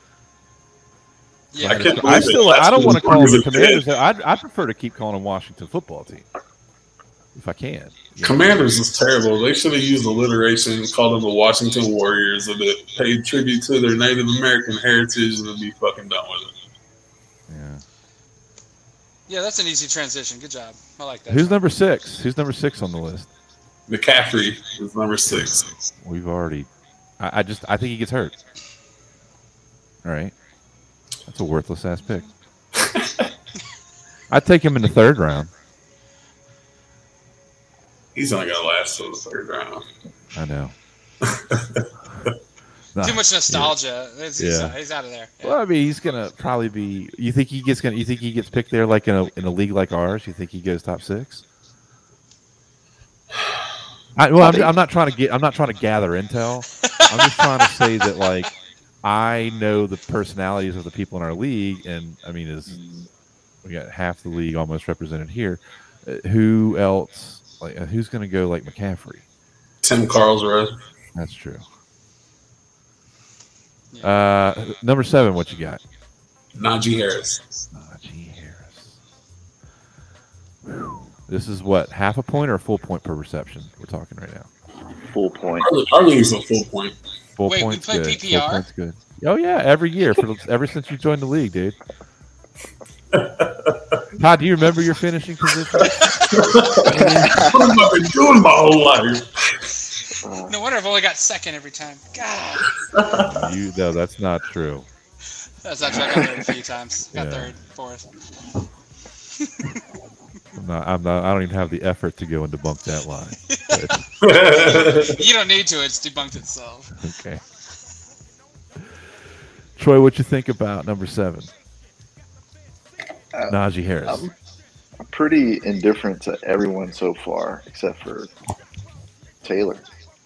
[SPEAKER 2] Yeah,
[SPEAKER 3] I can't
[SPEAKER 1] I
[SPEAKER 3] believe
[SPEAKER 1] still
[SPEAKER 3] it.
[SPEAKER 1] I don't want to
[SPEAKER 3] That's
[SPEAKER 1] call
[SPEAKER 3] as
[SPEAKER 1] them
[SPEAKER 3] long
[SPEAKER 1] the
[SPEAKER 3] as it
[SPEAKER 1] Commanders.
[SPEAKER 3] did.
[SPEAKER 1] I I prefer to keep calling them Washington Football Team if I can. You know?
[SPEAKER 3] Commanders is terrible. They should have used alliteration and called them the Washington Warriors, and it paid tribute to their Native American heritage, and be fucking done with it.
[SPEAKER 1] Yeah.
[SPEAKER 2] yeah, that's an easy transition. Good job. I like that.
[SPEAKER 1] Who's number six? Who's number six on the list?
[SPEAKER 3] McCaffrey is number six.
[SPEAKER 1] We've already. I, I just. I think he gets hurt. All right. That's a worthless ass pick. I'd take him in the third round.
[SPEAKER 3] He's only gonna last till the third round.
[SPEAKER 1] I know.
[SPEAKER 2] Too much nostalgia. It's- He's,
[SPEAKER 1] Yeah.
[SPEAKER 2] he's out of there. Yeah.
[SPEAKER 1] Well, I mean, he's gonna probably be. You think he gets gonna? You think he gets picked there, like in a in a league like ours? You think he goes top six? I, well, I'm, I'm not trying to get. I'm not trying to gather intel. I'm just trying to say that, like, I know the personalities of the people in our league, and I mean, is we got half the league almost represented here. Uh, who else? Like, uh, who's gonna go like McCaffrey?
[SPEAKER 3] Tim Carlsworth.
[SPEAKER 1] That's true. Uh, number seven. What you got?
[SPEAKER 3] Najee Harris.
[SPEAKER 1] Najee Harris. Whew. This is what, half a point or a full point per reception we're talking right now?
[SPEAKER 4] Full point.
[SPEAKER 3] Our, our league's a full point.
[SPEAKER 1] Full
[SPEAKER 2] Wait, we
[SPEAKER 1] point's
[SPEAKER 2] play
[SPEAKER 1] good.
[SPEAKER 2] P P R?
[SPEAKER 1] Full point's good. Oh yeah, every year for the, ever since you joined the league, dude. Todd, do you remember your finishing position?
[SPEAKER 3] What have I been doing my whole life?
[SPEAKER 2] No wonder I've only got second every time. God.
[SPEAKER 1] You no, that's not true.
[SPEAKER 2] That's not true. I got third a few times. Got
[SPEAKER 1] Yeah.
[SPEAKER 2] third, fourth.
[SPEAKER 1] I'm not, I'm not. I don't even have the effort to go and debunk that lie.
[SPEAKER 2] You don't need to. It's debunked itself.
[SPEAKER 1] Okay. Troy, what you think about number seven?
[SPEAKER 4] Uh,
[SPEAKER 1] Najee Harris.
[SPEAKER 4] I'm, I'm pretty indifferent to everyone so far, except for Taylor.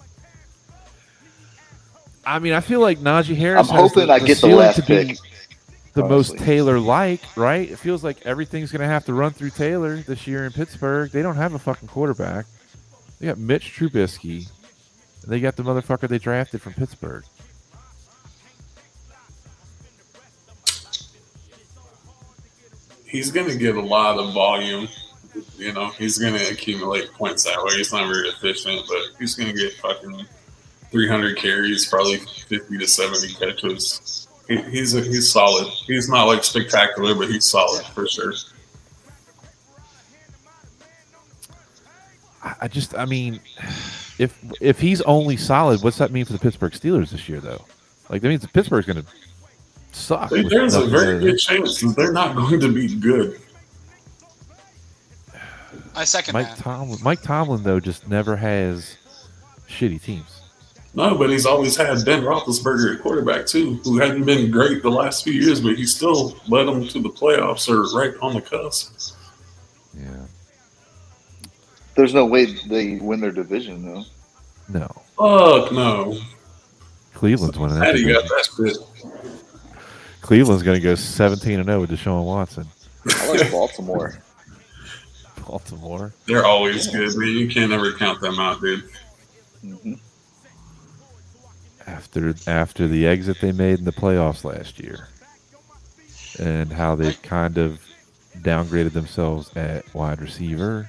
[SPEAKER 1] I mean, I feel like Najee Harris.
[SPEAKER 4] I'm
[SPEAKER 1] has
[SPEAKER 4] hoping
[SPEAKER 1] the,
[SPEAKER 4] I
[SPEAKER 1] the
[SPEAKER 4] get the
[SPEAKER 1] ceiling
[SPEAKER 4] last
[SPEAKER 1] to be
[SPEAKER 4] pick.
[SPEAKER 1] The
[SPEAKER 4] honestly.
[SPEAKER 1] most Taylor-like, right? It feels like everything's going to have to run through Taylor this year in Pittsburgh. They don't have a fucking quarterback. They got Mitch Trubisky. And they got the motherfucker they drafted from Pittsburgh.
[SPEAKER 3] He's going to get a lot of volume. You know, he's going to accumulate points that way. He's not very efficient, but he's going to get fucking three hundred carries, probably fifty to seventy catches. He, he's a, he's solid. He's not like spectacular, but he's solid for sure.
[SPEAKER 1] I I just, I mean, if if he's only solid, what's that mean for the Pittsburgh Steelers this year, though? Like, that means Pittsburgh's going to suck. with
[SPEAKER 3] There's a
[SPEAKER 1] nothing
[SPEAKER 3] very
[SPEAKER 1] other
[SPEAKER 3] good
[SPEAKER 1] than-
[SPEAKER 3] chance that they're not going to be good.
[SPEAKER 2] I second
[SPEAKER 1] Mike
[SPEAKER 2] that.
[SPEAKER 1] Tomlin. Mike Tomlin, though, just never has shitty teams.
[SPEAKER 3] No, but he's always had Ben Roethlisberger at quarterback too, who hadn't been great the last few years, but he still led them to the playoffs or right on the cusp.
[SPEAKER 1] Yeah.
[SPEAKER 4] There's no way they win their division, though.
[SPEAKER 1] No.
[SPEAKER 3] Fuck no.
[SPEAKER 1] Cleveland's winning that.
[SPEAKER 3] Patty got
[SPEAKER 1] division.
[SPEAKER 3] that shit.
[SPEAKER 1] Cleveland's going to go seventeen and oh with Deshaun Watson.
[SPEAKER 4] I like Baltimore.
[SPEAKER 1] Baltimore.
[SPEAKER 3] They're always good, man. You can't ever count them out, dude.
[SPEAKER 4] hmm
[SPEAKER 1] After after the exit they made in the playoffs last year, and how they kind of downgraded themselves at wide receiver,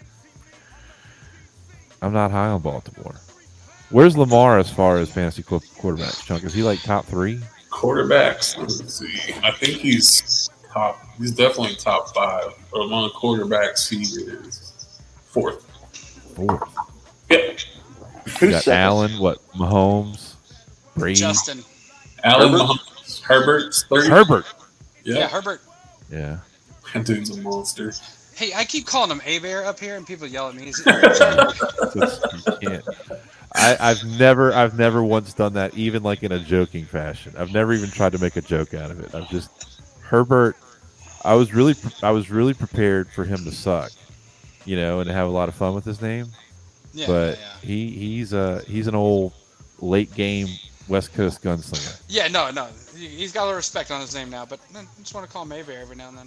[SPEAKER 1] I'm not high on Baltimore. Where's Lamar as far as fantasy qu- quarterbacks? Chunk, is he like top three?
[SPEAKER 3] Quarterbacks, let's see. I think he's top. He's definitely top five. But among quarterbacks, he is fourth.
[SPEAKER 1] Fourth.
[SPEAKER 3] Yeah.
[SPEAKER 1] You
[SPEAKER 4] Who's
[SPEAKER 1] got
[SPEAKER 4] second?
[SPEAKER 1] Allen, what? Mahomes, Brady,
[SPEAKER 2] Justin.
[SPEAKER 3] Allen
[SPEAKER 4] Herbert?
[SPEAKER 3] Mahomes, Herbert's third.
[SPEAKER 1] Herbert.
[SPEAKER 2] Yeah.
[SPEAKER 3] Yeah.
[SPEAKER 2] Herbert.
[SPEAKER 1] Yeah.
[SPEAKER 3] That dude's a monster.
[SPEAKER 2] Hey, I keep calling him A-Bear up here, and people yell at me. He's-
[SPEAKER 1] It's- you can't. I, I've never, I've never once done that, even like in a joking fashion. I've never even tried to make a joke out of it. I've just Herbert. I was really, I was really prepared for him to suck, you know, and to have a lot of fun with his name.
[SPEAKER 2] yeah,
[SPEAKER 1] but
[SPEAKER 2] yeah,
[SPEAKER 1] he, he's a, he's an old late game West Coast gunslinger.
[SPEAKER 2] yeah. Yeah, no, no. He- He's got a little respect on his name now, but I just want to call him A-Bear every now and then.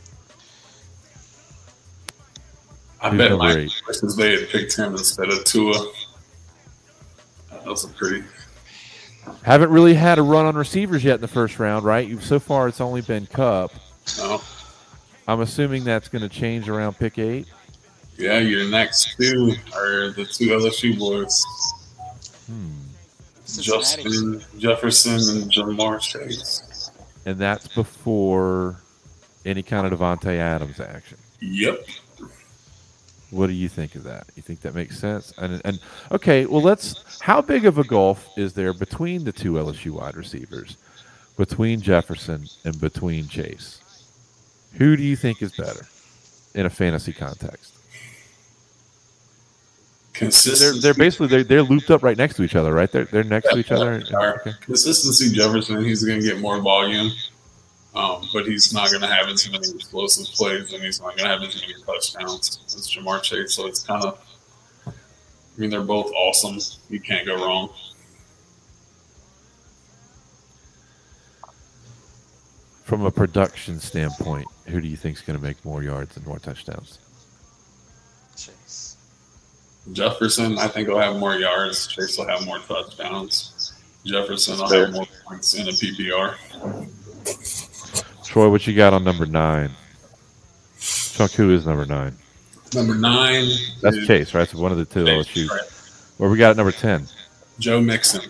[SPEAKER 3] I
[SPEAKER 1] Who's
[SPEAKER 3] bet
[SPEAKER 1] number
[SPEAKER 3] Mike
[SPEAKER 1] eight?
[SPEAKER 3] versus they had picked him instead of Tua. That was a pretty.
[SPEAKER 1] Haven't really had a run on receivers yet in the first round, right? You've, so far, it's only been Cup.
[SPEAKER 3] No.
[SPEAKER 1] I'm assuming that's going to change around pick eight.
[SPEAKER 3] Yeah, your next two are the two L S U boys,
[SPEAKER 1] Hmm.
[SPEAKER 2] Cincinnati.
[SPEAKER 3] Justin Jefferson and Jamar Chase.
[SPEAKER 1] And that's before any kind of Devontae Adams action.
[SPEAKER 3] Yep.
[SPEAKER 1] What do you think of that? You think that makes sense? And and okay, well, let's. How big of a gulf is there between the two L S U wide receivers, between Jefferson and between Chase? Who do you think is better in a fantasy context? They're
[SPEAKER 3] Consistency.
[SPEAKER 1] they're basically they're, they're looped up right next to each other, right? They're they're next to each other.
[SPEAKER 3] Are.
[SPEAKER 1] Okay.
[SPEAKER 3] Consistency Jefferson, he's going to get more volume, um, but he's not going to have as many explosive plays, and he's not going to have as many touchdowns as Jamar Chase. So it's kind of, I mean, they're both awesome. You can't go wrong.
[SPEAKER 1] From a production standpoint, who do you think is going to make more yards and more touchdowns?
[SPEAKER 2] Chase.
[SPEAKER 3] Jefferson, I think, will have more yards. Chase will have more touchdowns. Jefferson will
[SPEAKER 4] Fair.
[SPEAKER 3] have more points in a P P R.
[SPEAKER 1] Troy, what you got on number nine? Chuck, who is number nine?
[SPEAKER 3] Number nine.
[SPEAKER 1] That's
[SPEAKER 3] is
[SPEAKER 1] Chase, right? So one of the two L S
[SPEAKER 3] Chase,
[SPEAKER 1] U.
[SPEAKER 3] right.
[SPEAKER 1] Where we got at number ten?
[SPEAKER 3] Joe Mixon.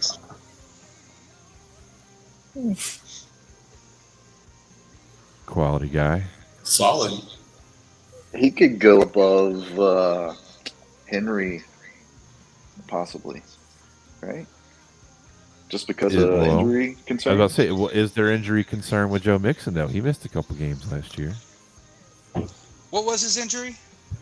[SPEAKER 1] Quality guy.
[SPEAKER 3] Solid.
[SPEAKER 4] He could go above uh, Henry, possibly. Right? just because
[SPEAKER 1] Yeah,
[SPEAKER 4] of
[SPEAKER 1] well,
[SPEAKER 4] injury
[SPEAKER 1] I was
[SPEAKER 4] concern.
[SPEAKER 1] about to say, well, is there injury concern with Joe Mixon though? He missed a couple games last year.
[SPEAKER 2] What was his injury?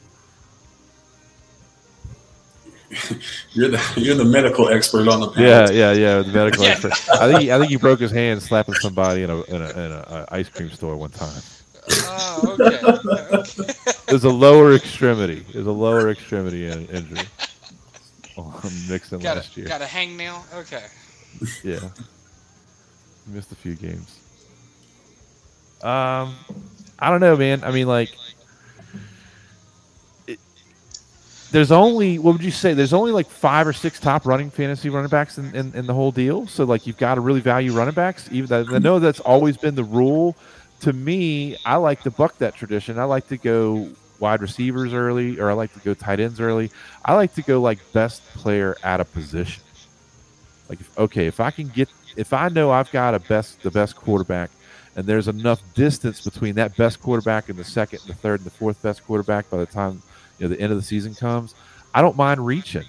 [SPEAKER 3] You're the you're the medical expert on the panel.
[SPEAKER 1] Yeah, yeah, yeah. The medical
[SPEAKER 2] Yeah.
[SPEAKER 1] expert. I think he, I think he broke his hand slapping somebody in a in a, in a uh, ice cream store one time.
[SPEAKER 2] Oh, okay. okay.
[SPEAKER 1] It was a lower extremity. It was a lower extremity in, injury on Mixon
[SPEAKER 2] got
[SPEAKER 1] last
[SPEAKER 2] a,
[SPEAKER 1] year.
[SPEAKER 2] Got a hangnail? Okay.
[SPEAKER 1] Yeah, he missed a few games. Um, I don't know, man. I mean, like, it, there's only what would you say? There's only like five or six top running fantasy running backs in, in, in the whole deal. So like, you've got to really value running backs. Even though I know that's always been the rule. To me, I like to buck that tradition. I like to go wide receivers early, or I like to go tight ends early. I like to go like best player at a position. Like, if, okay, if I can get, if I know I've got a best, the best quarterback, and there's enough distance between that best quarterback and the second, the third, and the fourth best quarterback by the time you know the end of the season comes, I don't mind reaching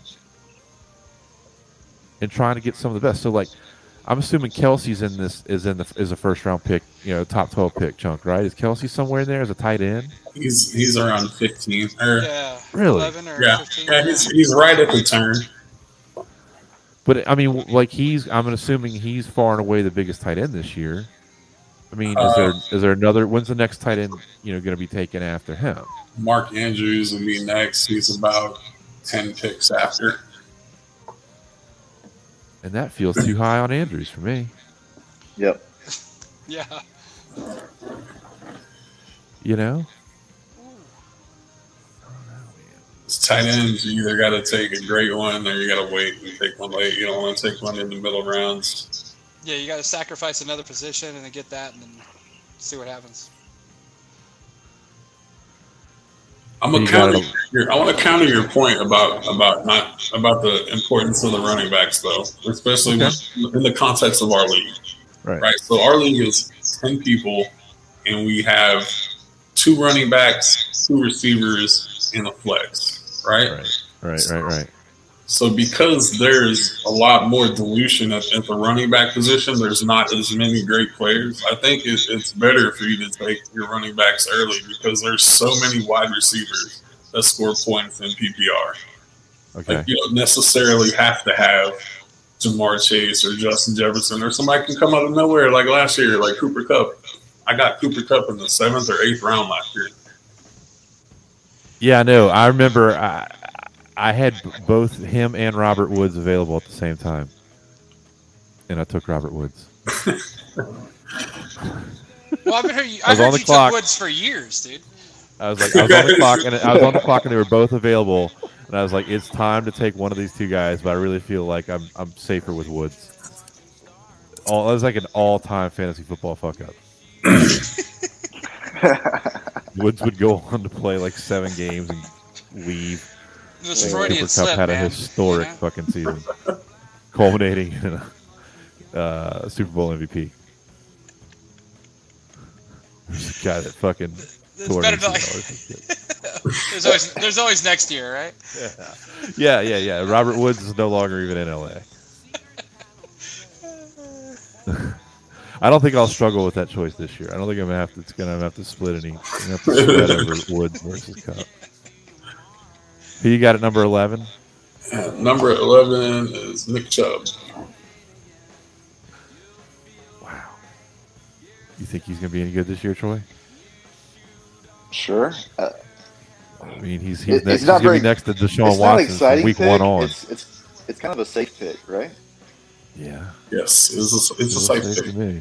[SPEAKER 1] and trying to get some of the best. So, like, I'm assuming Kelsey's in this is in the is a first round pick, you know, top twelve pick chunk, right? Is Kelsey somewhere in there as a tight end?
[SPEAKER 3] He's he's around fifteen. Or,
[SPEAKER 2] Yeah.
[SPEAKER 1] Really?
[SPEAKER 2] eleven or
[SPEAKER 3] yeah,
[SPEAKER 2] fifteen.
[SPEAKER 3] yeah. He's he's right at the turn.
[SPEAKER 1] But I mean, like he's, I'm assuming he's far and away the biggest tight end this year. I mean, is there
[SPEAKER 3] Uh,
[SPEAKER 1] is there another? When's the next tight end, you know, going to be taken after him?
[SPEAKER 3] Mark Andrews will be next. He's about ten picks after.
[SPEAKER 1] And that feels too high on Andrews for me.
[SPEAKER 4] Yep.
[SPEAKER 2] Yeah.
[SPEAKER 1] You know,
[SPEAKER 3] It's tight ends. You either got to take a great one or you got to wait and take one late. You don't want to take one in the middle rounds.
[SPEAKER 2] Yeah, you got to sacrifice another position and then get that and then see what happens.
[SPEAKER 3] I'm
[SPEAKER 1] You
[SPEAKER 3] gonna counter
[SPEAKER 1] gotta-
[SPEAKER 3] your, I want to counter your point about about not about the importance of the running backs, though, especially
[SPEAKER 1] Okay.
[SPEAKER 3] when, in the context of our league.
[SPEAKER 1] right?
[SPEAKER 3] Right. So our league is ten people, and we have two running backs, two receivers, and a flex. Right.
[SPEAKER 1] Right, right, right, right.
[SPEAKER 3] So because there's a lot more dilution at, at the running back position, there's not as many great players. I think it, it's better for you to take your running backs early because there's so many wide receivers that score points in P P R.
[SPEAKER 1] Okay.
[SPEAKER 3] Like you don't necessarily have to have Jamar Chase or Justin Jefferson or somebody can come out of nowhere like last year, like Cooper Kupp. I got Cooper Kupp in the seventh or eighth round last year.
[SPEAKER 1] Yeah, I know. I remember I, I had b- both him and Robert Woods available at the same time, and I took Robert Woods.
[SPEAKER 2] Well, I've heard you,
[SPEAKER 1] I was
[SPEAKER 2] I
[SPEAKER 1] on
[SPEAKER 2] heard
[SPEAKER 1] the
[SPEAKER 2] you
[SPEAKER 1] clock.
[SPEAKER 2] took Woods for years, dude.
[SPEAKER 1] I was like, I was on the clock, and I was on the clock, and they were both available, and I was like, it's time to take one of these two guys, but I really feel like I'm I'm safer with Woods. All that was like an all-time fantasy football fuck up. Woods would go on to play like seven games and leave.
[SPEAKER 2] This
[SPEAKER 1] Cooper
[SPEAKER 2] Freudian
[SPEAKER 1] Kupp
[SPEAKER 2] slip,
[SPEAKER 1] had a
[SPEAKER 2] man.
[SPEAKER 1] historic
[SPEAKER 2] You know?
[SPEAKER 1] fucking season, culminating in a uh, Super Bowl M V P. There's a guy that fucking
[SPEAKER 2] There's
[SPEAKER 1] tore
[SPEAKER 2] better
[SPEAKER 1] an
[SPEAKER 2] be like,
[SPEAKER 1] A C L.
[SPEAKER 2] there's always there's always next year, right?
[SPEAKER 1] Yeah, yeah, yeah. Robert Woods is no longer even in L A. I don't think I'll struggle with that choice this year. I don't think I'm gonna have to. It's gonna have to split any. I'm gonna have to spread over Woods versus Cup. Who you got at number eleven?
[SPEAKER 3] And number eleven is Nick Chubb.
[SPEAKER 1] Wow. You think he's gonna be any good this year, Troy?
[SPEAKER 4] Sure. Uh,
[SPEAKER 1] I mean, he's he's
[SPEAKER 4] It-
[SPEAKER 1] next.
[SPEAKER 4] it's
[SPEAKER 1] He's
[SPEAKER 4] not
[SPEAKER 1] gonna be
[SPEAKER 4] very-
[SPEAKER 1] next to Deshaun
[SPEAKER 4] it's not an
[SPEAKER 1] Watson from
[SPEAKER 4] exciting
[SPEAKER 1] week
[SPEAKER 4] pick.
[SPEAKER 1] one on.
[SPEAKER 4] It's, it's it's kind of a safe pick, right?
[SPEAKER 1] Yeah,
[SPEAKER 3] Yes, it's a, it's a
[SPEAKER 1] Feels
[SPEAKER 3] safe
[SPEAKER 1] safe
[SPEAKER 3] pick.
[SPEAKER 1] to me.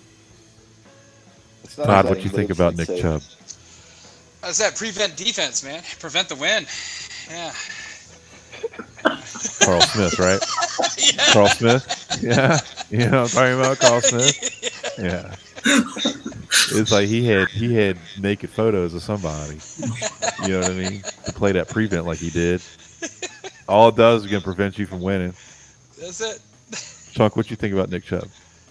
[SPEAKER 4] It's not
[SPEAKER 1] Todd, what
[SPEAKER 4] exciting,
[SPEAKER 1] you
[SPEAKER 4] but
[SPEAKER 1] think
[SPEAKER 4] it's-
[SPEAKER 1] about
[SPEAKER 4] it's
[SPEAKER 1] Nick
[SPEAKER 4] safe.
[SPEAKER 1] Chubb?
[SPEAKER 2] That's that prevent defense, man. Prevent the win. Yeah.
[SPEAKER 1] Carl Smith, right?
[SPEAKER 2] Yeah.
[SPEAKER 1] Carl Smith. Yeah, you know what I'm talking about, Carl Smith. Yeah. It's like he had he had naked photos of somebody. You know what I mean? To play that prevent like he did. All it does is gonna prevent you from winning.
[SPEAKER 2] That's it.
[SPEAKER 1] Chunk, what you think about Nick Chubb?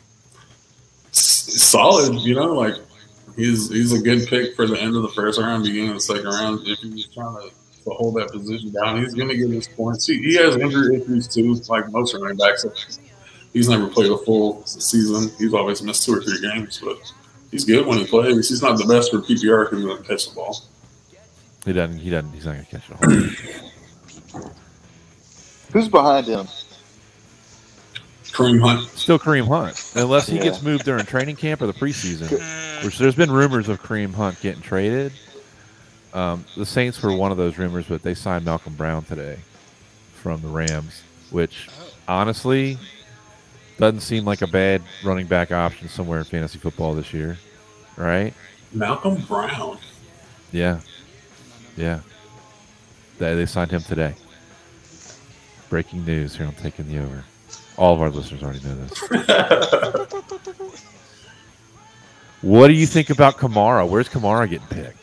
[SPEAKER 3] S- Solid, you know, like he's he's a good pick for the end of the first round, beginning of the second round. If he's trying to, to hold that position down, he's going to get his points. He, he has injury issues too, like most running backs. he's never played a full season. He's always missed two or three games, but he's good when he plays. He's not the best for P P R because he doesn't catch the ball.
[SPEAKER 1] He doesn't. He doesn't. He's not going to catch it all.
[SPEAKER 4] Who's behind him?
[SPEAKER 3] Kareem Hunt.
[SPEAKER 1] Still Kareem Hunt, unless he
[SPEAKER 4] Yeah.
[SPEAKER 1] gets moved during training camp or the preseason. Which there's been rumors of Kareem Hunt getting traded. Um, the Saints were one of those rumors, but they signed Malcolm Brown today from the Rams, which honestly doesn't seem like a bad running back option somewhere in fantasy football this year, right?
[SPEAKER 3] Malcolm Brown.
[SPEAKER 1] Yeah, yeah. They, they signed him today. Breaking news here on Taking the Over. All of our listeners already know this. What do you think about Kamara? Where's Kamara getting picked?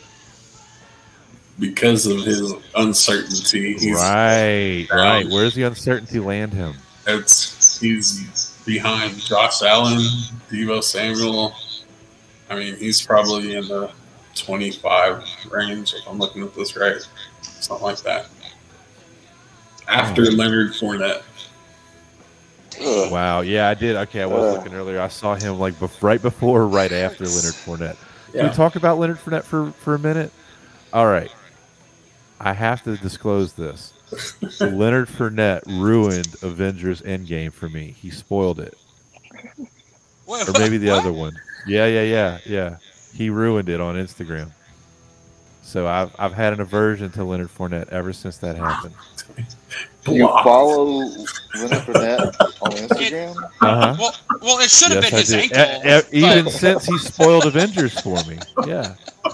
[SPEAKER 3] Because of his uncertainty. He's
[SPEAKER 1] Right,
[SPEAKER 3] down.
[SPEAKER 1] right. Where's the uncertainty land him?
[SPEAKER 3] It's, he's behind Josh Allen, Deebo Samuel. I mean, he's probably in the twenty-five range, if I'm looking at this right. Something like that. After
[SPEAKER 1] Oh.
[SPEAKER 3] Leonard Fournette.
[SPEAKER 4] Ugh.
[SPEAKER 1] Wow. Yeah, I did. Okay, I was
[SPEAKER 4] Uh.
[SPEAKER 1] looking earlier. I saw him like bef- right before or right after Leonard Fournette. Can
[SPEAKER 3] Yeah.
[SPEAKER 1] we talk about Leonard Fournette for, for a minute? All right. I have to disclose this. Leonard Fournette ruined Avengers Endgame for me. He spoiled it.
[SPEAKER 2] What,
[SPEAKER 1] Or maybe the
[SPEAKER 2] what?
[SPEAKER 1] other one. Yeah, yeah, yeah, yeah. He ruined it on Instagram. So I've I've had an aversion to Leonard Fournette ever since that happened.
[SPEAKER 4] Do you
[SPEAKER 3] Block.
[SPEAKER 4] follow Leonard Fournette on Instagram?
[SPEAKER 1] Uh-huh.
[SPEAKER 2] Well, well, it should have
[SPEAKER 1] Yes,
[SPEAKER 2] been
[SPEAKER 1] I
[SPEAKER 2] his
[SPEAKER 1] did.
[SPEAKER 2] ankle.
[SPEAKER 1] E- e- even
[SPEAKER 2] but-
[SPEAKER 1] since he spoiled Avengers for me. Yeah.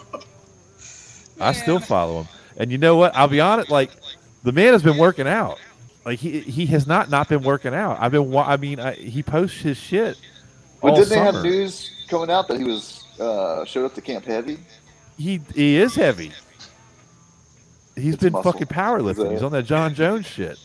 [SPEAKER 1] I still
[SPEAKER 2] Man.
[SPEAKER 1] follow him. And you know what? I'll be honest, like the man has been working out. Like he he has not not been working out. I've been wa- I mean, I, he posts his shit
[SPEAKER 4] But
[SPEAKER 1] all
[SPEAKER 4] didn't they have
[SPEAKER 1] summer.
[SPEAKER 4] news coming out that he was uh, showed up to Camp Heavy?
[SPEAKER 1] He he is heavy. He's
[SPEAKER 4] It's
[SPEAKER 1] been
[SPEAKER 4] muscle.
[SPEAKER 1] fucking powerlifting.
[SPEAKER 4] Is that
[SPEAKER 1] He's
[SPEAKER 4] it?
[SPEAKER 1] on that John Jones shit.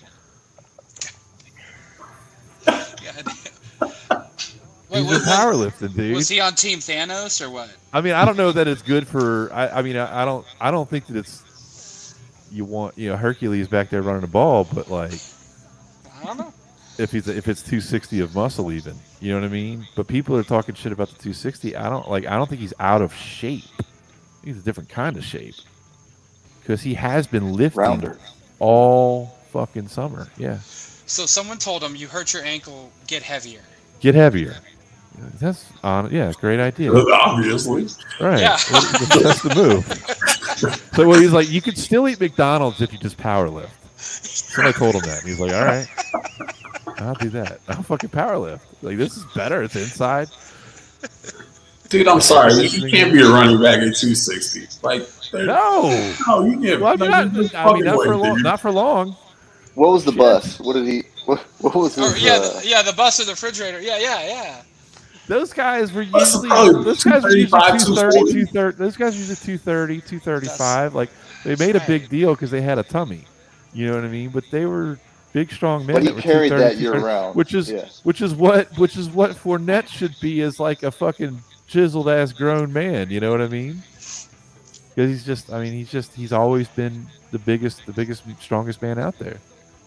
[SPEAKER 2] Wait,
[SPEAKER 1] He's
[SPEAKER 2] wait,
[SPEAKER 1] been
[SPEAKER 2] wait,
[SPEAKER 1] powerlifting, dude.
[SPEAKER 2] was he on Team Thanos or what?
[SPEAKER 1] I mean, I don't know that it's good for. I, I mean, I, I don't. I don't think that it's. You want you know Hercules back there running the ball, but like
[SPEAKER 2] I don't know.
[SPEAKER 1] if he's if it's two sixty of muscle, even you know what I mean. But people are talking shit about the two sixty. I don't like. I don't think he's out of shape. He's a different kind of shape because he has been lifting
[SPEAKER 4] Rounder.
[SPEAKER 1] all fucking summer. Yeah,
[SPEAKER 2] So someone told him, "You hurt your ankle, get heavier."
[SPEAKER 1] get heavier. That's on. Yeah, great idea.
[SPEAKER 3] Obviously.
[SPEAKER 1] Right.
[SPEAKER 2] Yeah.
[SPEAKER 1] Well, that's the move. So well, he's like, you could still eat McDonald's if you just power lift. Somebody told him that. And he's like, all right, I'll do that. I'll fucking power lift. Like, this is better. It's inside.
[SPEAKER 3] Dude, I'm sorry. You can't be a running back at two sixty. Like,
[SPEAKER 1] No.
[SPEAKER 3] no, you can't.
[SPEAKER 1] Well, I mean,
[SPEAKER 3] no,
[SPEAKER 1] not,
[SPEAKER 3] just
[SPEAKER 1] I mean,
[SPEAKER 3] fucking
[SPEAKER 1] not for
[SPEAKER 3] wait,
[SPEAKER 1] long.
[SPEAKER 3] dude.
[SPEAKER 1] Not for long.
[SPEAKER 4] What was the
[SPEAKER 1] Shit.
[SPEAKER 4] bus? What did he? What, what was his?
[SPEAKER 2] Oh yeah,
[SPEAKER 4] uh,
[SPEAKER 2] the, yeah, the bus or the refrigerator. Yeah, yeah, yeah.
[SPEAKER 1] Those guys were
[SPEAKER 3] That's
[SPEAKER 1] usually
[SPEAKER 3] probably
[SPEAKER 1] those guys were usually
[SPEAKER 3] two thirty-five,
[SPEAKER 1] two thirty,
[SPEAKER 3] two forty.
[SPEAKER 1] two thirty. Those guys were usually two thirty, two thirty-five. Like they made a
[SPEAKER 2] right.
[SPEAKER 1] big deal because they had a tummy. You know what I mean? But they were big, strong men.
[SPEAKER 4] But he
[SPEAKER 1] that were
[SPEAKER 4] carried
[SPEAKER 1] two thirty,
[SPEAKER 4] that year
[SPEAKER 1] two thirty,
[SPEAKER 4] round.
[SPEAKER 1] which is
[SPEAKER 4] Yeah.
[SPEAKER 1] which is what which is what Fournette should be as like a fucking chiseled ass grown man. You know what I mean? Because he's just, I mean, he's just, he's always been the biggest, the biggest, strongest man out there.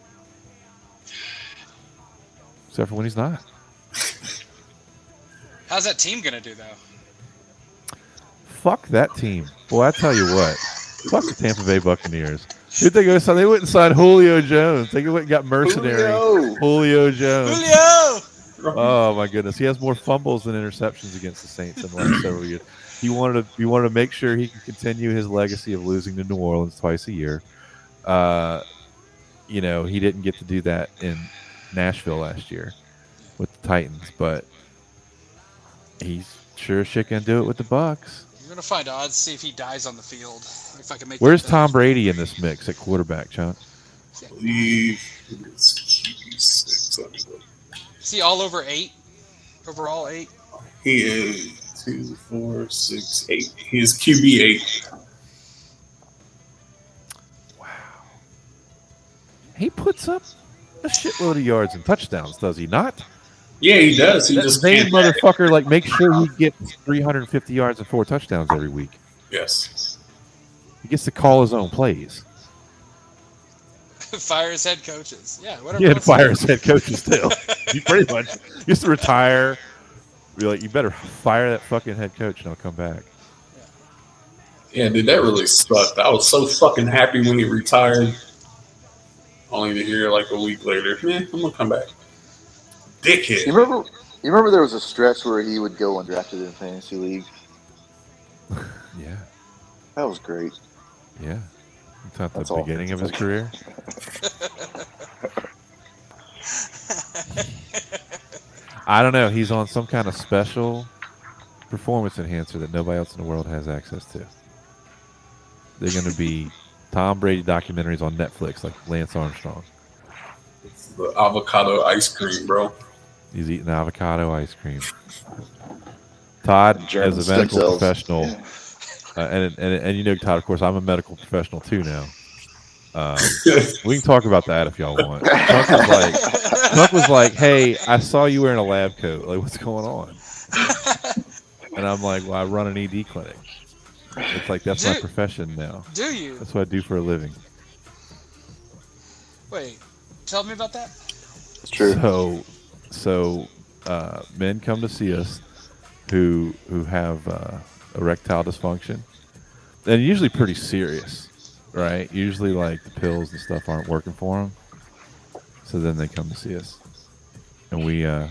[SPEAKER 1] Except for when he's not.
[SPEAKER 2] How's that team gonna do though?
[SPEAKER 1] Fuck that team. Boy, I tell you what. Fuck the Tampa Bay Buccaneers. Who'd they go sign? They went and signed Julio Jones. They went and got mercenary
[SPEAKER 4] Julio.
[SPEAKER 1] Julio Jones.
[SPEAKER 2] Julio!
[SPEAKER 1] Oh my goodness, he has more fumbles than interceptions against the Saints in the last several years. He wanted to. He wanted to make sure he could continue his legacy of losing to New Orleans twice a year. Uh, you know, he didn't get to do that in Nashville last year with the Titans, but he's sure as shit gonna do it with the Bucks.
[SPEAKER 2] You're gonna find odds. See if he dies on the field. If I can make.
[SPEAKER 1] Where's
[SPEAKER 2] that
[SPEAKER 1] Tom
[SPEAKER 2] bet.
[SPEAKER 1] Brady in this mix at quarterback, Chuck?
[SPEAKER 3] I believe it's Q B six. Let me look.
[SPEAKER 2] Is he all over eight? Overall eight.
[SPEAKER 3] He is two, four, six, eight. He is Q B eight.
[SPEAKER 1] Wow. He puts up a shitload of yards and touchdowns, does he not?
[SPEAKER 3] Yeah, he does. He
[SPEAKER 1] That
[SPEAKER 3] just
[SPEAKER 1] same
[SPEAKER 3] can't.
[SPEAKER 1] motherfucker, like, make sure he gets three hundred fifty yards and four touchdowns every week.
[SPEAKER 3] Yes.
[SPEAKER 1] He gets to call his own plays.
[SPEAKER 2] Fire his head coaches. Yeah, whatever.
[SPEAKER 1] Yeah, and
[SPEAKER 2] wants to
[SPEAKER 1] fire
[SPEAKER 2] do.
[SPEAKER 1] his head coaches too. You pretty much used to retire. Be like, you better fire that fucking head coach and I'll come back.
[SPEAKER 3] Yeah, dude, that really sucked. I was so fucking happy when he retired. Only to hear like a week later, man, I'm gonna come back. Dickhead.
[SPEAKER 4] You remember? You remember there was a stretch where he would go undrafted in fantasy league.
[SPEAKER 1] Yeah,
[SPEAKER 4] That was great.
[SPEAKER 1] yeah. It's not the
[SPEAKER 4] That's all.
[SPEAKER 1] beginning of his career. I don't know. He's on some kind of special performance enhancer that nobody else in the world has access to. They're going to be Tom Brady documentaries on Netflix, like Lance Armstrong.
[SPEAKER 3] It's the avocado ice cream, bro.
[SPEAKER 1] He's eating avocado ice cream. Todd,
[SPEAKER 4] German
[SPEAKER 1] as a medical
[SPEAKER 4] stem cells.
[SPEAKER 1] professional, uh, and, and and you know, Todd, of course, I'm a medical professional too now. Um, we can talk about that if y'all want. Trump was like, Trump was like, "Hey, I saw you wearing a lab coat. Like, what's going on?" And I'm like, "Well, I run an E D clinic. It's like that's my
[SPEAKER 2] Do-
[SPEAKER 1] profession now.
[SPEAKER 2] Do you?
[SPEAKER 1] That's what I do for a living."
[SPEAKER 2] Wait, tell me about that.
[SPEAKER 4] It's true.
[SPEAKER 1] So, so uh, men come to see us who who have uh, erectile dysfunction, and usually pretty serious, right? Usually, like the pills and stuff aren't working for them, so then they come to see us, and we, uh,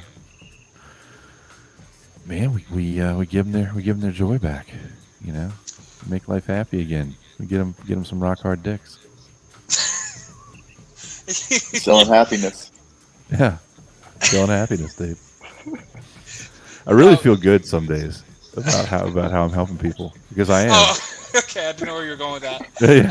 [SPEAKER 1] man, we we uh, we give them their we give them their joy back, you know, make life happy again. We get them get them some rock hard dicks.
[SPEAKER 4] Selling happiness.
[SPEAKER 1] Yeah, selling happiness, dude. I really feel good some days about how about how I'm helping people because I am.
[SPEAKER 2] Oh, okay. I didn't know where you were going with that.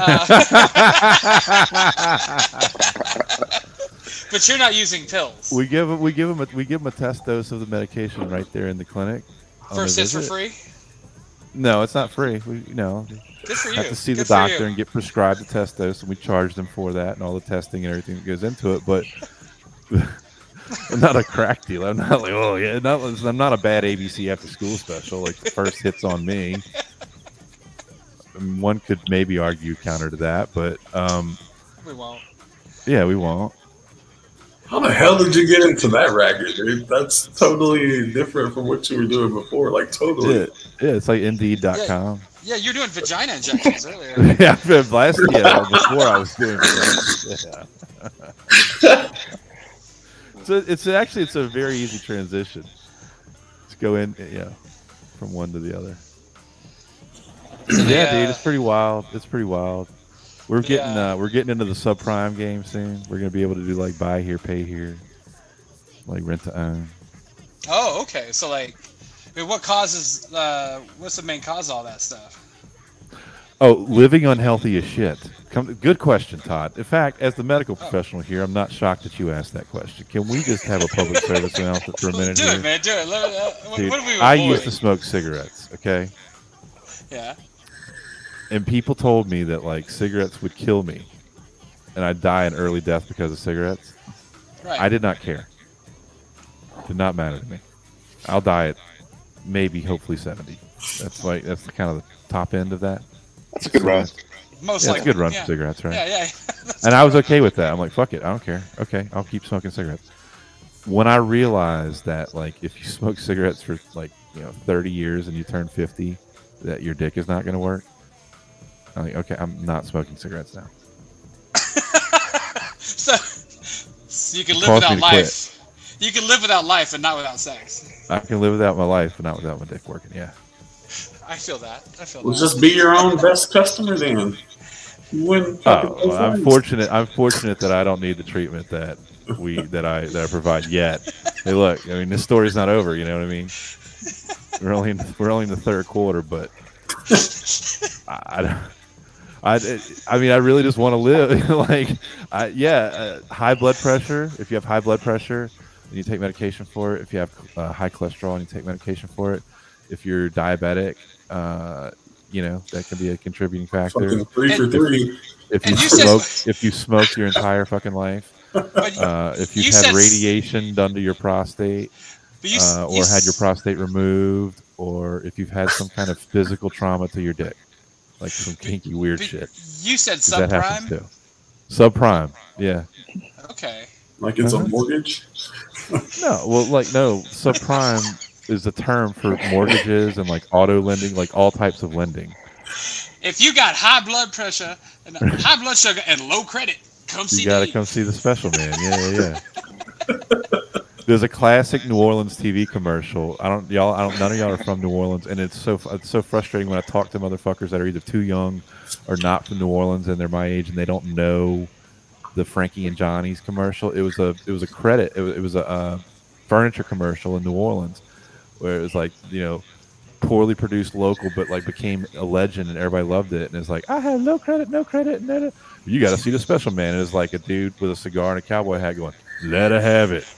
[SPEAKER 2] Uh, but you're not using pills.
[SPEAKER 1] we give them we give them a, we give them a test dose of the medication right there in the clinic. on
[SPEAKER 2] First
[SPEAKER 1] their
[SPEAKER 2] hits for
[SPEAKER 1] visit.
[SPEAKER 2] free.
[SPEAKER 1] No, it's not free. We you know
[SPEAKER 2] Good for you.
[SPEAKER 1] have to see the
[SPEAKER 2] Good for
[SPEAKER 1] doctor
[SPEAKER 2] you.
[SPEAKER 1] and get prescribed the test dose, and we charge them for that and all the testing and everything that goes into it. But I'm not a crack dealer. I'm not like oh yeah, not, I'm not a bad A B C after school special. Like the first hits on me. And one could maybe argue counter to that, but um,
[SPEAKER 2] We won't.
[SPEAKER 1] yeah, we won't.
[SPEAKER 3] How the hell did you get into that racket, dude? That's totally different from what you were doing before. Like totally.
[SPEAKER 1] Yeah, yeah, it's like Indeed dot com.
[SPEAKER 2] Yeah, you're doing vagina injections earlier.
[SPEAKER 1] Yeah, last year before I was doing it. Yeah. So it's actually it's a very easy transition to go in, yeah, from one to the other. Yeah,
[SPEAKER 2] Yeah.
[SPEAKER 1] dude, it's pretty wild. It's pretty wild. We're getting
[SPEAKER 2] Yeah.
[SPEAKER 1] uh, we're getting into the subprime game soon. We're gonna be able to do like buy here, pay here, like rent to own.
[SPEAKER 2] Oh, okay. So like, I mean, what causes? Uh, what's the main cause of all that stuff?
[SPEAKER 1] Oh, living unhealthy as shit. Come, good question, Todd. In fact, as the medical professional here, I'm not shocked that you asked that question. Can we just have a public service announcement for a minute
[SPEAKER 2] do
[SPEAKER 1] here?
[SPEAKER 2] it, man. Do it. Let, uh, what,
[SPEAKER 1] Dude,
[SPEAKER 2] what do we
[SPEAKER 1] I
[SPEAKER 2] avoid?
[SPEAKER 1] used to smoke cigarettes, okay?
[SPEAKER 2] Yeah.
[SPEAKER 1] And people told me that like cigarettes would kill me and I'd die an early death because of cigarettes.
[SPEAKER 2] Right.
[SPEAKER 1] I did not care. Did not matter to me. I'll die at maybe hopefully seventy. That's like that's the kind of the top end of that.
[SPEAKER 4] That's a good run.
[SPEAKER 2] Most
[SPEAKER 1] Yeah, it's a
[SPEAKER 2] likely.
[SPEAKER 1] good run
[SPEAKER 2] yeah.
[SPEAKER 1] for cigarettes, right?
[SPEAKER 2] Yeah, yeah. That's
[SPEAKER 1] And
[SPEAKER 2] a
[SPEAKER 1] I was
[SPEAKER 2] good
[SPEAKER 1] okay with that. I'm like, fuck it, I don't care. Okay, I'll keep smoking cigarettes. When I realized that like if you smoke cigarettes for like, you know, thirty years and you turn fifty, that your dick is not going to work. I'm like, okay, I'm not smoking cigarettes now.
[SPEAKER 2] so, so you can live
[SPEAKER 1] Caused me
[SPEAKER 2] without
[SPEAKER 1] to quit.
[SPEAKER 2] life. You can live without life and not without sex.
[SPEAKER 1] I can live without my life, but not without my dick working. Yeah.
[SPEAKER 2] I feel that. I feel
[SPEAKER 3] Well,
[SPEAKER 2] that.
[SPEAKER 3] just be your own best customer then. You wouldn't fucking
[SPEAKER 1] Oh,
[SPEAKER 3] pay
[SPEAKER 1] well, I'm
[SPEAKER 3] fines.
[SPEAKER 1] fortunate. I'm fortunate that I don't need the treatment that we that I that I provide yet. Hey, look. I mean, this story's not over. You know what I mean? We're only in, we're only in the third quarter, but I, I don't. I, I mean, I really just want to live. like, I, yeah, uh, high blood pressure. If you have high blood pressure, and you take medication for it. If you have uh, high cholesterol and you take medication for it. If you're diabetic, uh, you know that can be a contributing factor.
[SPEAKER 3] Fucking three for
[SPEAKER 2] And-
[SPEAKER 3] three.
[SPEAKER 1] If you,
[SPEAKER 2] And you said-
[SPEAKER 1] smoke, if you smoked your entire fucking life,
[SPEAKER 2] But you,
[SPEAKER 1] uh, if you've
[SPEAKER 2] You
[SPEAKER 1] had
[SPEAKER 2] said-
[SPEAKER 1] radiation done to your prostate,
[SPEAKER 2] but you, s-
[SPEAKER 1] uh,
[SPEAKER 2] you
[SPEAKER 1] or had your
[SPEAKER 2] s-
[SPEAKER 1] prostate removed, or if you've had some kind of physical trauma to your dick, like some kinky weird
[SPEAKER 2] but
[SPEAKER 1] shit,
[SPEAKER 2] You said
[SPEAKER 1] 'cause that happens
[SPEAKER 2] subprime.
[SPEAKER 1] too. Subprime. Yeah.
[SPEAKER 2] Okay.
[SPEAKER 3] Like it's
[SPEAKER 1] Uh-huh.
[SPEAKER 3] a mortgage.
[SPEAKER 1] No, well, like no. Subprime is a term for mortgages and like auto lending, like all types of lending.
[SPEAKER 2] If you got high blood pressure and high blood sugar and low credit, come see
[SPEAKER 1] You got to
[SPEAKER 2] Dave.
[SPEAKER 1] come see the special man. Yeah, yeah, yeah. There's a classic New Orleans T V commercial. I don't, y'all. I don't. None of y'all are from New Orleans, and it's so it's so frustrating when I talk to motherfuckers that are either too young or not from New Orleans, and they're my age, and they don't know the Frankie and Johnny's commercial. It was a it was a credit. It was, it was a uh, furniture commercial in New Orleans, where it was like, you know, poorly produced local, but like became a legend and everybody loved it. And it's like, I have no credit, no credit, no, no. You got to see the special man. And it's like a dude with a cigar and a cowboy hat going, let her have it.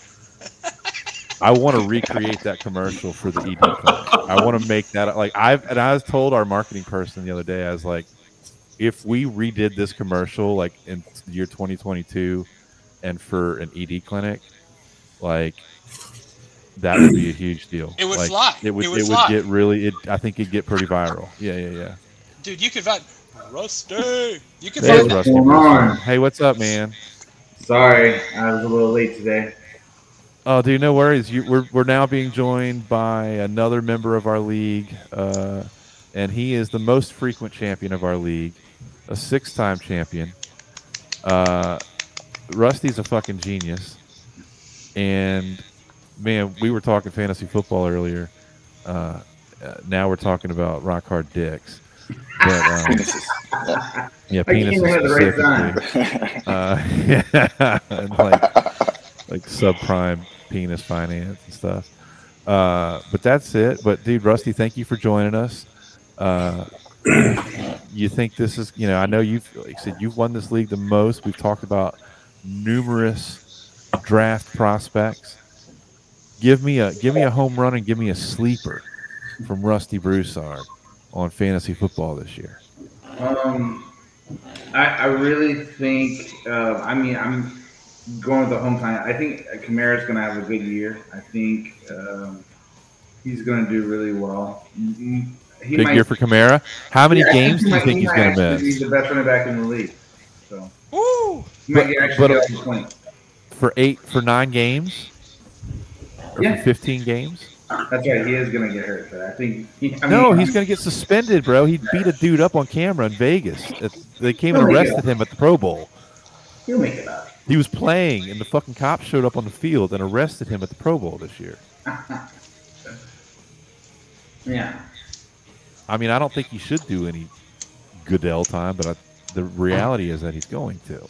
[SPEAKER 1] I want to recreate that commercial for the E D clinic. I want to make that like I've and I was told our marketing person the other day, I was like, if we redid this commercial like in the year twenty twenty-two and for an E D clinic, like that would be a huge deal.
[SPEAKER 2] It would
[SPEAKER 1] like,
[SPEAKER 2] fly.
[SPEAKER 1] It would.
[SPEAKER 2] It would
[SPEAKER 1] It would
[SPEAKER 2] fly.
[SPEAKER 1] get really. It. I think it'd get pretty viral. Yeah, yeah, yeah.
[SPEAKER 2] Dude, you could find Rusty. You can
[SPEAKER 1] There's
[SPEAKER 2] find
[SPEAKER 1] Rusty.
[SPEAKER 5] going
[SPEAKER 1] Brewster.
[SPEAKER 5] on?
[SPEAKER 1] Hey, what's up, man?
[SPEAKER 5] Sorry, I was a little late today.
[SPEAKER 1] Oh, dude, no worries. You, we're we're now being joined by another member of our league, uh, and he is the most frequent champion of our league, a six-time champion. Uh, Rusty's a fucking genius, and man, we were talking fantasy football earlier. Uh, uh, now we're talking about rock hard dicks. But, um, yeah,
[SPEAKER 5] I
[SPEAKER 1] penis
[SPEAKER 5] came in at the right
[SPEAKER 1] specifically. Uh, yeah, and like like subprime penis finance and stuff. Uh, but that's it. But dude, Rusty, thank you for joining us. Uh, you think this is, you know, I know you've, like I said, you've won this league the most. We've talked about numerous draft prospects. Give me a give me a home run and give me a sleeper from Rusty Broussard on fantasy football this year.
[SPEAKER 5] Um, I, I really think. Uh, I mean, I'm going with the home time. I think Kamara's going to have a good year. I think um, he's going to do really well. He
[SPEAKER 1] Big
[SPEAKER 5] might,
[SPEAKER 1] year for Kamara. How many
[SPEAKER 5] yeah,
[SPEAKER 1] games do you
[SPEAKER 5] might-
[SPEAKER 1] think
[SPEAKER 5] he
[SPEAKER 1] he's
[SPEAKER 5] might
[SPEAKER 1] going to
[SPEAKER 5] actually
[SPEAKER 1] miss?
[SPEAKER 5] be the best running back in the league. So
[SPEAKER 2] Woo!
[SPEAKER 5] he might
[SPEAKER 1] But-
[SPEAKER 5] get actually
[SPEAKER 1] but-
[SPEAKER 5] get off the point.
[SPEAKER 1] For eight, for nine games, or
[SPEAKER 5] Yeah.
[SPEAKER 1] for fifteen games.
[SPEAKER 5] That's right. He is going to get hurt, but I think. He, I
[SPEAKER 1] No,
[SPEAKER 5] mean,
[SPEAKER 1] he's going to get suspended, bro. He beat a dude up on camera in Vegas. It- they came and
[SPEAKER 5] Oh, yeah.
[SPEAKER 1] arrested him at the Pro Bowl.
[SPEAKER 5] He'll make it up.
[SPEAKER 1] He was playing, and the fucking cops showed up on the field and arrested him at the Pro Bowl this year.
[SPEAKER 5] Yeah.
[SPEAKER 1] I mean, I don't think he should do any Goodell time, but I, the reality is that he's going to.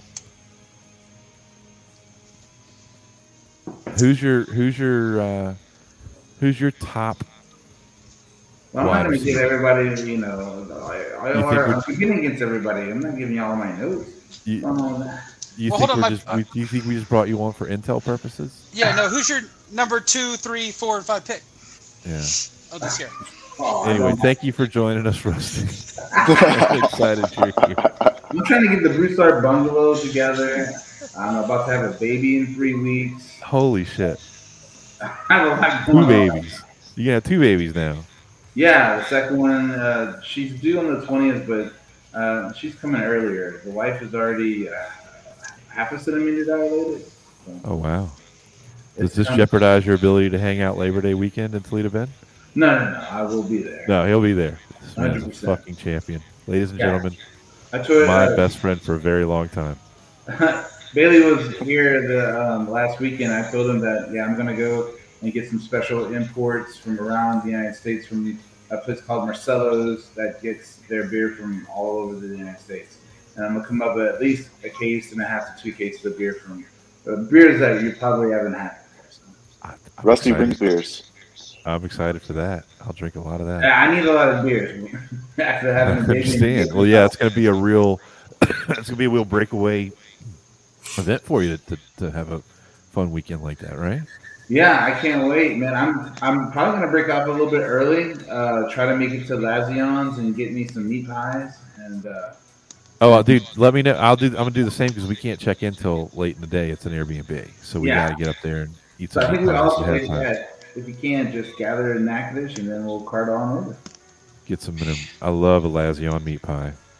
[SPEAKER 1] Who's your Who's your uh, Who's your top?
[SPEAKER 5] Well, I'm
[SPEAKER 1] Wide
[SPEAKER 5] not going to give
[SPEAKER 1] receiver.
[SPEAKER 5] everybody, you know, I, I,
[SPEAKER 1] You think
[SPEAKER 5] I,
[SPEAKER 1] we're-
[SPEAKER 5] I'm competing against everybody. I'm not giving you all my notes.
[SPEAKER 1] You,
[SPEAKER 5] Um,
[SPEAKER 1] you
[SPEAKER 2] Well,
[SPEAKER 1] think
[SPEAKER 2] hold on,
[SPEAKER 1] we're
[SPEAKER 2] my-
[SPEAKER 1] just? We, do you think we just brought you on for intel purposes?
[SPEAKER 2] Yeah, no, who's your number two, three, four, and five pick
[SPEAKER 1] Yeah.
[SPEAKER 2] of this year?
[SPEAKER 5] oh, I
[SPEAKER 1] Anyway,
[SPEAKER 5] don't-
[SPEAKER 1] thank you for joining us, Rusty. I'm excited you're here.
[SPEAKER 5] I'm trying to get the Broussard bungalow together. I'm about to have a baby in three weeks.
[SPEAKER 1] Holy shit!
[SPEAKER 5] I have a lot
[SPEAKER 1] Two
[SPEAKER 5] going on.
[SPEAKER 1] babies. You got two babies now.
[SPEAKER 5] Yeah, the second one, uh, she's due on the twentieth, but uh, she's coming earlier. The wife is already uh, half a centimeter dilated. So
[SPEAKER 1] Oh wow! Does
[SPEAKER 5] it's
[SPEAKER 1] this
[SPEAKER 5] coming.
[SPEAKER 1] jeopardize your ability to hang out Labor Day weekend in Toledo Bend?
[SPEAKER 5] No, no, no. I will be there.
[SPEAKER 1] No, he'll be there. This man's
[SPEAKER 5] one
[SPEAKER 1] a
[SPEAKER 5] hundred percent.
[SPEAKER 1] fucking champion, ladies and
[SPEAKER 5] Yeah.
[SPEAKER 1] gentlemen.
[SPEAKER 5] I told
[SPEAKER 1] My
[SPEAKER 5] uh,
[SPEAKER 1] best friend for a very long time.
[SPEAKER 5] Bailey was here the um, last weekend. I told him that yeah, I'm gonna go and get some special imports from around the United States from a place called Marcello's that gets their beer from all over the United States. And I'm gonna come up with at least a case and a half to two cases of beer from uh, beers that you probably haven't had before. So.
[SPEAKER 1] I, I'm
[SPEAKER 4] Rusty
[SPEAKER 1] excited.
[SPEAKER 4] brings beers.
[SPEAKER 1] I'm excited for that. I'll drink a lot of that.
[SPEAKER 5] Yeah, I need a lot of beers after
[SPEAKER 1] I
[SPEAKER 5] having a baby.
[SPEAKER 1] understand. Well, yeah, it's going to be a real, it's going to be a real breakaway event for you to, to, to have a fun weekend like that, right?
[SPEAKER 5] Yeah, I can't wait, man. I'm I'm probably gonna break off a little bit early. Uh, try to make it to Lazion's and get me some meat pies. And uh,
[SPEAKER 1] Oh, uh, dude, let me know. I'll do. I'm gonna do the same because we can't check in till late in the day. It's an Airbnb, so we
[SPEAKER 5] Yeah.
[SPEAKER 1] got to get up there and eat
[SPEAKER 5] so
[SPEAKER 1] some
[SPEAKER 5] I think
[SPEAKER 1] meat
[SPEAKER 5] we
[SPEAKER 1] pies
[SPEAKER 5] also,
[SPEAKER 1] ahead of time.
[SPEAKER 5] yeah, if you can, just gather in Natchitoches and then we'll cart on over.
[SPEAKER 1] Get some. of them- I love a Lazion meat pie.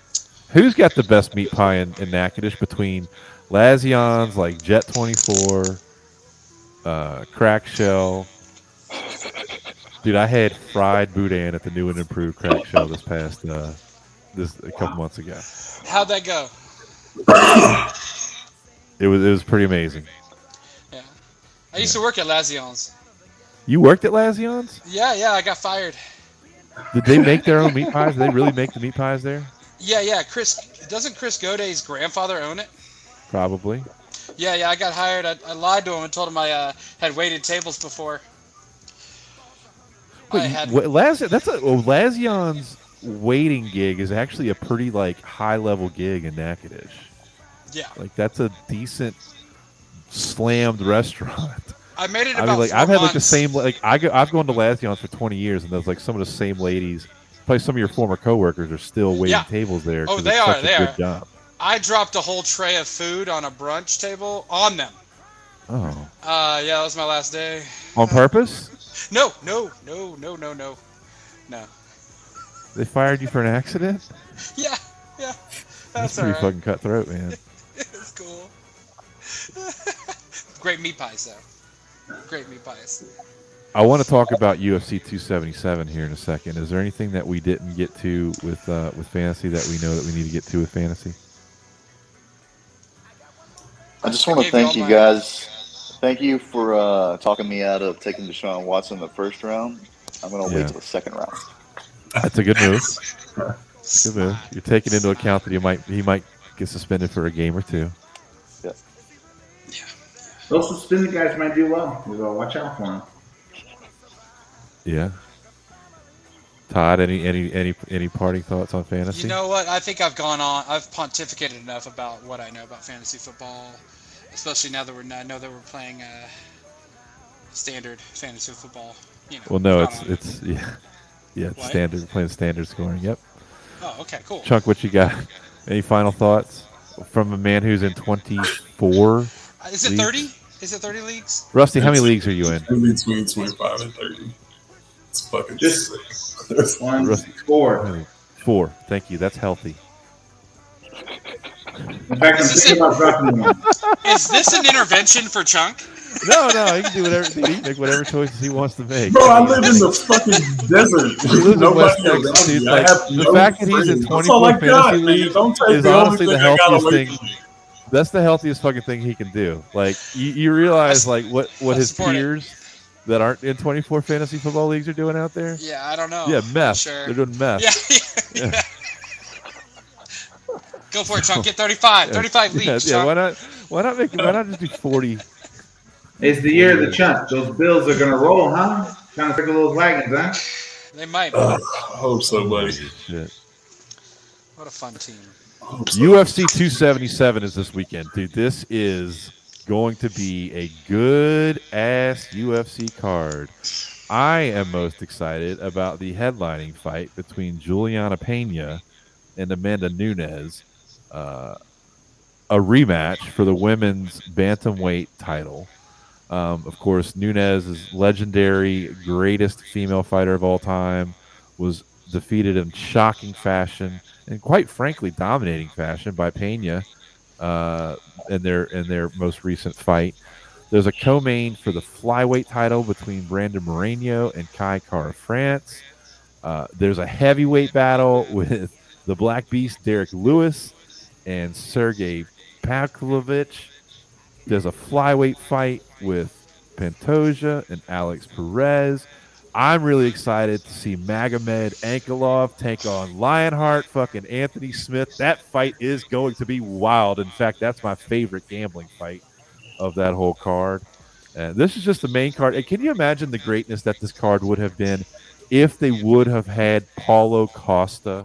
[SPEAKER 1] Who's got the best meat pie in, in Natchitoches between Lazion's, like Jet twenty-four, uh, Crack Shell? Dude, I had fried boudin at the new and improved Crack Shell this past uh, this a couple months ago.
[SPEAKER 2] How'd that go?
[SPEAKER 1] It was it was pretty amazing.
[SPEAKER 2] Yeah, I used to work at Lazion's.
[SPEAKER 1] You worked at Lazion's?
[SPEAKER 2] Yeah, yeah, I got fired.
[SPEAKER 1] Did they make their own meat pies? Did they really make the meat pies there?
[SPEAKER 2] Yeah, yeah. Chris doesn't Chris Goday's grandfather own it?
[SPEAKER 1] Probably.
[SPEAKER 2] Yeah, yeah. I got hired. I, I lied to him and told him I uh, had waited tables before.
[SPEAKER 1] Wait,
[SPEAKER 2] I had.
[SPEAKER 1] what, Lazion, that's a well, Lazion's waiting gig is actually a pretty like high level gig in Natchitoches.
[SPEAKER 2] Yeah.
[SPEAKER 1] Like that's a decent slammed restaurant.
[SPEAKER 2] I made it
[SPEAKER 1] I
[SPEAKER 2] about
[SPEAKER 1] mean, like
[SPEAKER 2] four
[SPEAKER 1] I've had
[SPEAKER 2] months.
[SPEAKER 1] like the same like I go, I've gone to Lazion's for twenty years, and there's like some of the same ladies. Probably some of your former coworkers are still waiting
[SPEAKER 2] Yeah.
[SPEAKER 1] tables there.
[SPEAKER 2] Oh,
[SPEAKER 1] 'cause
[SPEAKER 2] they
[SPEAKER 1] it's
[SPEAKER 2] are,
[SPEAKER 1] such a
[SPEAKER 2] they
[SPEAKER 1] good
[SPEAKER 2] are.
[SPEAKER 1] job.
[SPEAKER 2] I dropped a whole tray of food on a brunch table on them.
[SPEAKER 1] Oh,
[SPEAKER 2] Uh, yeah, that was my last day.
[SPEAKER 1] on purpose?
[SPEAKER 2] No, no, no, no, no, no, no.
[SPEAKER 1] They fired you for an accident?
[SPEAKER 2] Yeah, yeah.
[SPEAKER 1] That's
[SPEAKER 2] That's
[SPEAKER 1] pretty
[SPEAKER 2] alright.
[SPEAKER 1] fucking cutthroat, man.
[SPEAKER 2] It's cool. Great meat pies, though. Great meat pies.
[SPEAKER 1] I want to talk about U F C two seventy-seven here in a second. Is there anything that we didn't get to with uh, with fantasy that we know that we need to get to with fantasy?
[SPEAKER 4] I just want to
[SPEAKER 2] Gave you
[SPEAKER 4] thank
[SPEAKER 2] all
[SPEAKER 4] you
[SPEAKER 2] my-
[SPEAKER 4] guys. Thank you for uh, talking me out of taking Deshaun Watson in the first round. I'm going to
[SPEAKER 1] Yeah.
[SPEAKER 4] wait till the second round.
[SPEAKER 1] That's a good move. Good move. You're taking into account that he might he might get suspended for a game or two.
[SPEAKER 5] Those suspended guys might do well. So watch out for them.
[SPEAKER 1] Yeah. Todd, any any any any parting thoughts on fantasy?
[SPEAKER 2] You know what? I think I've gone on. I've pontificated enough about what I know about fantasy football, especially now that we're I know that we're playing uh, standard fantasy football. You know.
[SPEAKER 1] well, no,
[SPEAKER 2] gone
[SPEAKER 1] it's
[SPEAKER 2] on.
[SPEAKER 1] it's yeah, yeah, it's
[SPEAKER 2] What?
[SPEAKER 1] standard playing standard scoring. Yep.
[SPEAKER 2] Oh, okay, cool.
[SPEAKER 1] Chunk, what you got? Any final thoughts from a man who's in twenty-four?
[SPEAKER 2] Uh, Is it
[SPEAKER 1] leagues?
[SPEAKER 2] thirty? Is it thirty leagues?
[SPEAKER 1] Rusty, how many leagues are you in?
[SPEAKER 3] In between twenty-five and thirty. It's fucking
[SPEAKER 5] Just-
[SPEAKER 3] sick.
[SPEAKER 5] One,
[SPEAKER 1] Rusty.
[SPEAKER 5] four.
[SPEAKER 1] Four. Thank you. That's healthy.
[SPEAKER 5] In fact, I'm thinking about dropping one.
[SPEAKER 2] Is this an intervention for Chunk?
[SPEAKER 1] No, no, he can do whatever. He can make whatever choices he wants to make.
[SPEAKER 3] Bro, I live in the fucking desert.
[SPEAKER 1] He lives in West
[SPEAKER 3] Nobody around
[SPEAKER 1] Texas,
[SPEAKER 3] me.
[SPEAKER 1] dude.
[SPEAKER 3] I
[SPEAKER 1] Like,
[SPEAKER 3] have
[SPEAKER 1] the
[SPEAKER 3] no
[SPEAKER 1] fact that he's in
[SPEAKER 3] friends. That's all I
[SPEAKER 1] twenty-four
[SPEAKER 3] got,
[SPEAKER 1] fantasy
[SPEAKER 3] man.
[SPEAKER 1] leagues
[SPEAKER 3] Don't take
[SPEAKER 1] is
[SPEAKER 3] the only
[SPEAKER 1] honestly the
[SPEAKER 3] thing I got
[SPEAKER 1] healthiest
[SPEAKER 3] away
[SPEAKER 1] thing.
[SPEAKER 3] from me.
[SPEAKER 1] That's the healthiest fucking thing he can do. Like you, you realize
[SPEAKER 2] I
[SPEAKER 1] like what what
[SPEAKER 2] I
[SPEAKER 1] his
[SPEAKER 2] support it.
[SPEAKER 1] peers that aren't in twenty-four fantasy football leagues are doing out there.
[SPEAKER 2] Yeah, I don't know.
[SPEAKER 1] Yeah, meth.
[SPEAKER 2] Sure.
[SPEAKER 1] They're doing meth.
[SPEAKER 2] Yeah, yeah,
[SPEAKER 1] Yeah.
[SPEAKER 2] yeah. Go for it, Chunk. Get thirty-five. thirty-five
[SPEAKER 1] Yeah,
[SPEAKER 2] leagues,
[SPEAKER 1] yeah.
[SPEAKER 2] Chunk.
[SPEAKER 1] Why not? Why not make? Why not just do forty?
[SPEAKER 5] It's the year of the chunk. Those Bills are gonna roll, huh? Trying to circle those wagons, huh?
[SPEAKER 2] They might.
[SPEAKER 3] Uh, I hope so, buddy.
[SPEAKER 1] Shit.
[SPEAKER 2] What a fun team.
[SPEAKER 3] I hope so.
[SPEAKER 1] U F C two seventy-seven is this weekend, dude. This is going to be a good ass U F C card. I am most excited about the headlining fight between Juliana Pena and Amanda Nunes, uh, a rematch for the women's bantamweight title. Um, of course, Nunes is legendary, greatest female fighter of all time, was defeated in shocking fashion and quite frankly dominating fashion by Pena uh, in their in their most recent fight. There's a co-main for the flyweight title between Brandon Moreno and Kai Kara France. Uh, there's a heavyweight battle with the Black Beast Derek Lewis and Sergey Pavlovich. There's a flyweight fight with Pantoja and Alex Perez. I'm really excited to see Magomed Ankalaev take on Lionheart, fucking Anthony Smith. That fight is going to be wild. In fact, that's my favorite gambling fight of that whole card. And this is just the main card. And can you imagine the greatness that this card would have been if they would have had Paulo Costa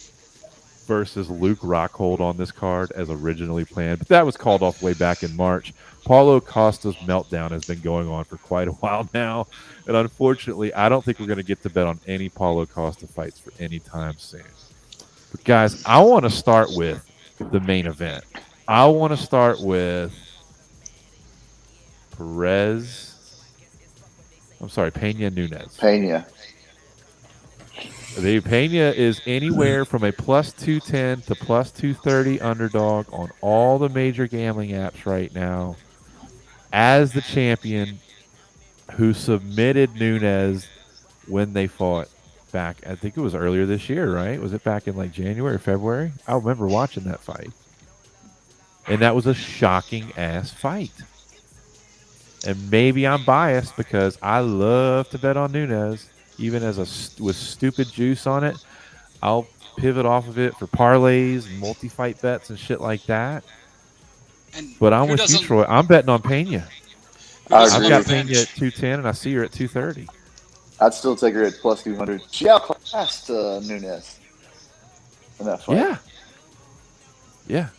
[SPEAKER 1] versus Luke Rockhold on this card as originally planned? But that was called off way back in March. Paulo Costa's meltdown has been going on for quite a while now. And unfortunately, I don't think we're going to get to bet on any Paulo Costa fights for any time soon. But guys, I want to start with the main event. I want to start with Perez. I'm sorry, Pena Nunes.
[SPEAKER 4] Pena.
[SPEAKER 1] The Pena is anywhere from a plus two ten to plus two thirty underdog on all the major gambling apps right now as the champion who submitted Nunes when they fought back. I think it was earlier this year, right? Was it back in like January or February? I remember watching that fight. And that was a shocking ass fight. And maybe I'm biased because I love to bet on Nunes. Even as a with stupid juice on it, I'll pivot off of it for parlays and multi-fight bets and shit like that.
[SPEAKER 2] And
[SPEAKER 1] but I'm with you,
[SPEAKER 2] doesn't-
[SPEAKER 1] Troy. I'm betting on Pena.
[SPEAKER 4] I
[SPEAKER 1] I've
[SPEAKER 4] agree.
[SPEAKER 1] got Pena at two ten, and I see her at two thirty.
[SPEAKER 4] I'd still take her at plus two hundred. She outclassed uh, Nunes in that fight.
[SPEAKER 1] Yeah. Yeah.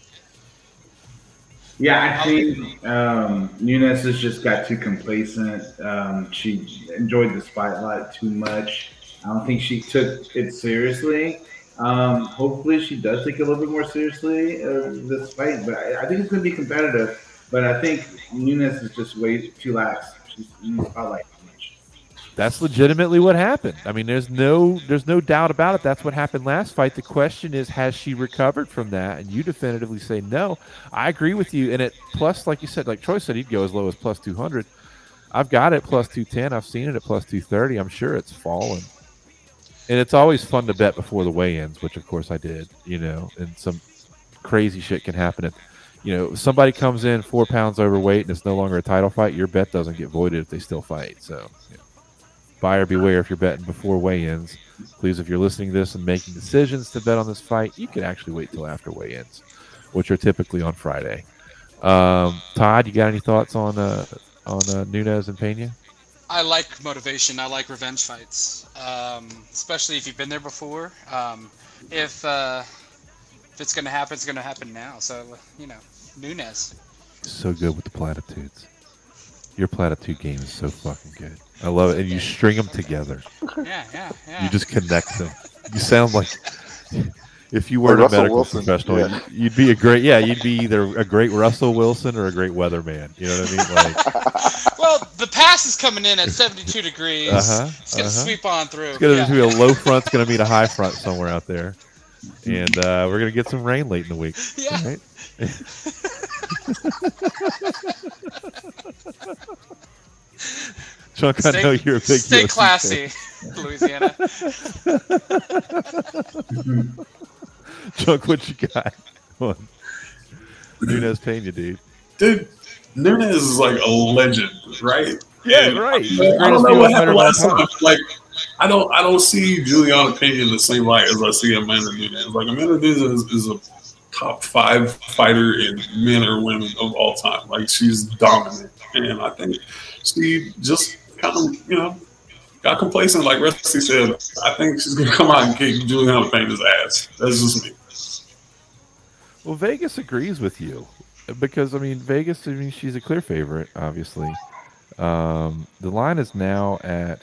[SPEAKER 5] Yeah, I think um, Nunes has just got too complacent. Um, she enjoyed the spotlight too much. I don't think she took it seriously. Um, hopefully, she does take it a little bit more seriously uh, this fight. But I, I think it's going to be competitive. But I think Nunes is just way too lax. She's in the spotlight too much.
[SPEAKER 1] That's legitimately what happened. I mean, there's no there's no doubt about it. That's what happened last fight. The question is, has she recovered from that? And you definitively say no. I agree with you. And at plus, like you said, like Troy said, he'd go as low as plus two hundred. I've got it plus two ten. I've seen it at plus two thirty. I'm sure it's fallen. And it's always fun to bet before the weigh-ins, which of course I did, you know, and some crazy shit can happen. At, you know, if somebody comes in four pounds overweight and it's no longer a title fight, your bet doesn't get voided if they still fight. So, you know, buyer beware if you're betting before weigh-ins. Please, if you're listening to this and making decisions to bet on this fight, you can actually wait till after weigh-ins, which are typically on Friday. Um, Todd, you got any thoughts on uh, on uh, Nunes and Pena?
[SPEAKER 2] I like motivation. I like revenge fights, um, especially if you've been there before. Um, if uh, if it's going to happen, it's going to happen now. So, you know, Nunes.
[SPEAKER 1] So good with the platitudes. Your platitude game is so fucking good. I love it. And you string them together.
[SPEAKER 2] Yeah, yeah, yeah.
[SPEAKER 1] You just connect them. You sound like if you were
[SPEAKER 4] Like
[SPEAKER 1] a
[SPEAKER 4] Russell
[SPEAKER 1] medical
[SPEAKER 4] Wilson.
[SPEAKER 1] professional,
[SPEAKER 4] Yeah.
[SPEAKER 1] you'd be a great, yeah, you'd be either a great Russell Wilson or a great weatherman. You know what I mean? Like,
[SPEAKER 2] Well, the pass is coming in at seventy-two degrees.
[SPEAKER 1] Uh-huh,
[SPEAKER 2] It's going to
[SPEAKER 1] uh-huh.
[SPEAKER 2] sweep on through.
[SPEAKER 1] it's going
[SPEAKER 2] Yeah.
[SPEAKER 1] to be a low front's going to meet a high front somewhere out there. And uh, we're going to get some rain late in the week.
[SPEAKER 2] Yeah.
[SPEAKER 1] All right? Chuck, I
[SPEAKER 2] Stay-
[SPEAKER 1] know you're a big
[SPEAKER 2] Stay
[SPEAKER 1] U S C
[SPEAKER 2] classy, Louisiana.
[SPEAKER 1] fan. Chuck, what you got? Come on. Nunes Pena, dude.
[SPEAKER 3] Dude, Nunes is like a legend, right?
[SPEAKER 1] Yeah,
[SPEAKER 3] And
[SPEAKER 1] right.
[SPEAKER 3] I,
[SPEAKER 1] He's the
[SPEAKER 3] I don't
[SPEAKER 1] greatest
[SPEAKER 3] know
[SPEAKER 1] U
[SPEAKER 3] what
[SPEAKER 1] S fighter
[SPEAKER 3] happened
[SPEAKER 1] of all
[SPEAKER 3] last
[SPEAKER 1] time.
[SPEAKER 3] time. Like, I don't, I don't see Juliana Pena in the same light as I see Amanda Nunes. Like, Amanda Nunes is, is a top five fighter in men or women of all time. Like, she's dominant, and I think she just kind of, you know, got complacent. Like Rusty said, I think she's gonna come out and kick Juliana Pena's ass. That's just me.
[SPEAKER 1] Well, Vegas agrees with you because I mean Vegas. I mean she's a clear favorite, obviously. Um, the line is now at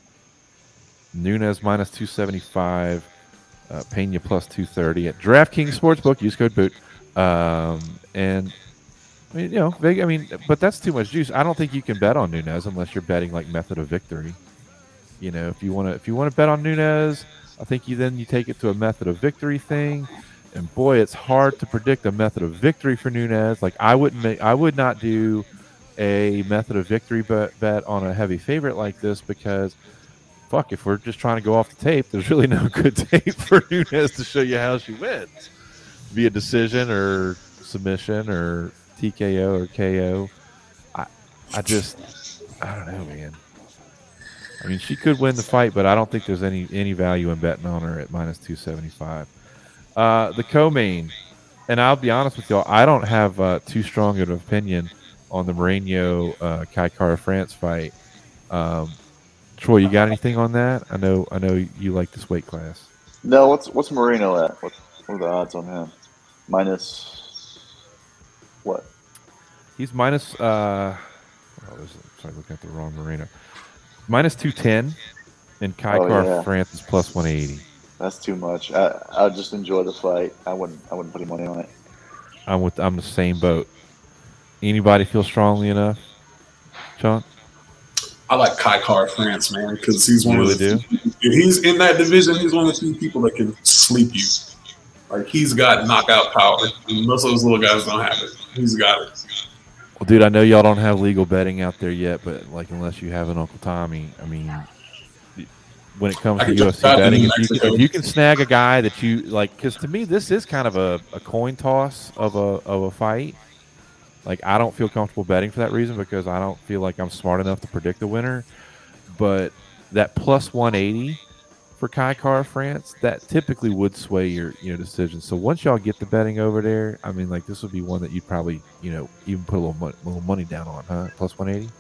[SPEAKER 1] Nunes minus two seventy five, uh, Pena plus two thirty at DraftKings Sportsbook. Use code Boot, um, and I mean you know Vegas. I mean, but that's too much juice. I don't think you can bet on Nunes unless you're betting like method of victory. You know, if you want to, if you want to bet on Nunes, I think you then you take it to a method of victory thing. And boy, it's hard to predict a method of victory for Nunes. Like I wouldn't make, I would not do a method of victory bet, bet on a heavy favorite like this because, fuck, if we're just trying to go off the tape, there's really no good tape for Nunes to show you how she wins, via decision or submission or T K O or K O. I, I just, I don't know, man. I mean, she could win the fight, but I don't think there's any any value in betting on her at minus two seventy-five. Uh, the co-main, and I'll be honest with y'all, I don't have uh, too strong of an opinion on the Moreno uh, Kai Kara France fight. Um, Troy, you got anything on that? I know, I know you like this weight class.
[SPEAKER 4] No, what's what's Moreno at? What, what are the odds on him? Minus what?
[SPEAKER 1] He's minus. Uh, oh, this is, sorry, looking at the wrong Moreno. Minus two ten, and Kai
[SPEAKER 4] Oh,
[SPEAKER 1] Kara
[SPEAKER 4] yeah.
[SPEAKER 1] France is plus one eighty.
[SPEAKER 4] That's too much. I I just enjoy the fight. I wouldn't I wouldn't put any money on it.
[SPEAKER 1] I'm with. I'm the same boat. Anybody feel strongly enough, Chunk?
[SPEAKER 3] I like Kai Kara France, man, because he's one
[SPEAKER 1] You
[SPEAKER 3] of the
[SPEAKER 1] really
[SPEAKER 3] few- he's in that division. He's one of the few people that can sleep you. Like he's got knockout power. And most of those little guys don't have it. He's got it.
[SPEAKER 1] Well, dude, I know y'all don't have legal betting out there yet, but like unless you have an Uncle Tommy, I mean, when it comes
[SPEAKER 3] I
[SPEAKER 1] to
[SPEAKER 3] can
[SPEAKER 1] U F C
[SPEAKER 3] just drop
[SPEAKER 1] betting,
[SPEAKER 3] in
[SPEAKER 1] if you,
[SPEAKER 3] Mexico.
[SPEAKER 1] if you can snag a guy that you like, because to me this is kind of a, a coin toss of a of a fight. Like I don't feel comfortable betting for that reason because I don't feel like I'm smart enough to predict the winner. But that plus one eighty for Kai Kara France, that typically would sway your you know decision. So once y'all get the betting over there, I mean, like this would be one that you'd probably you know even put a little money, little money down on, huh? Plus one eighty.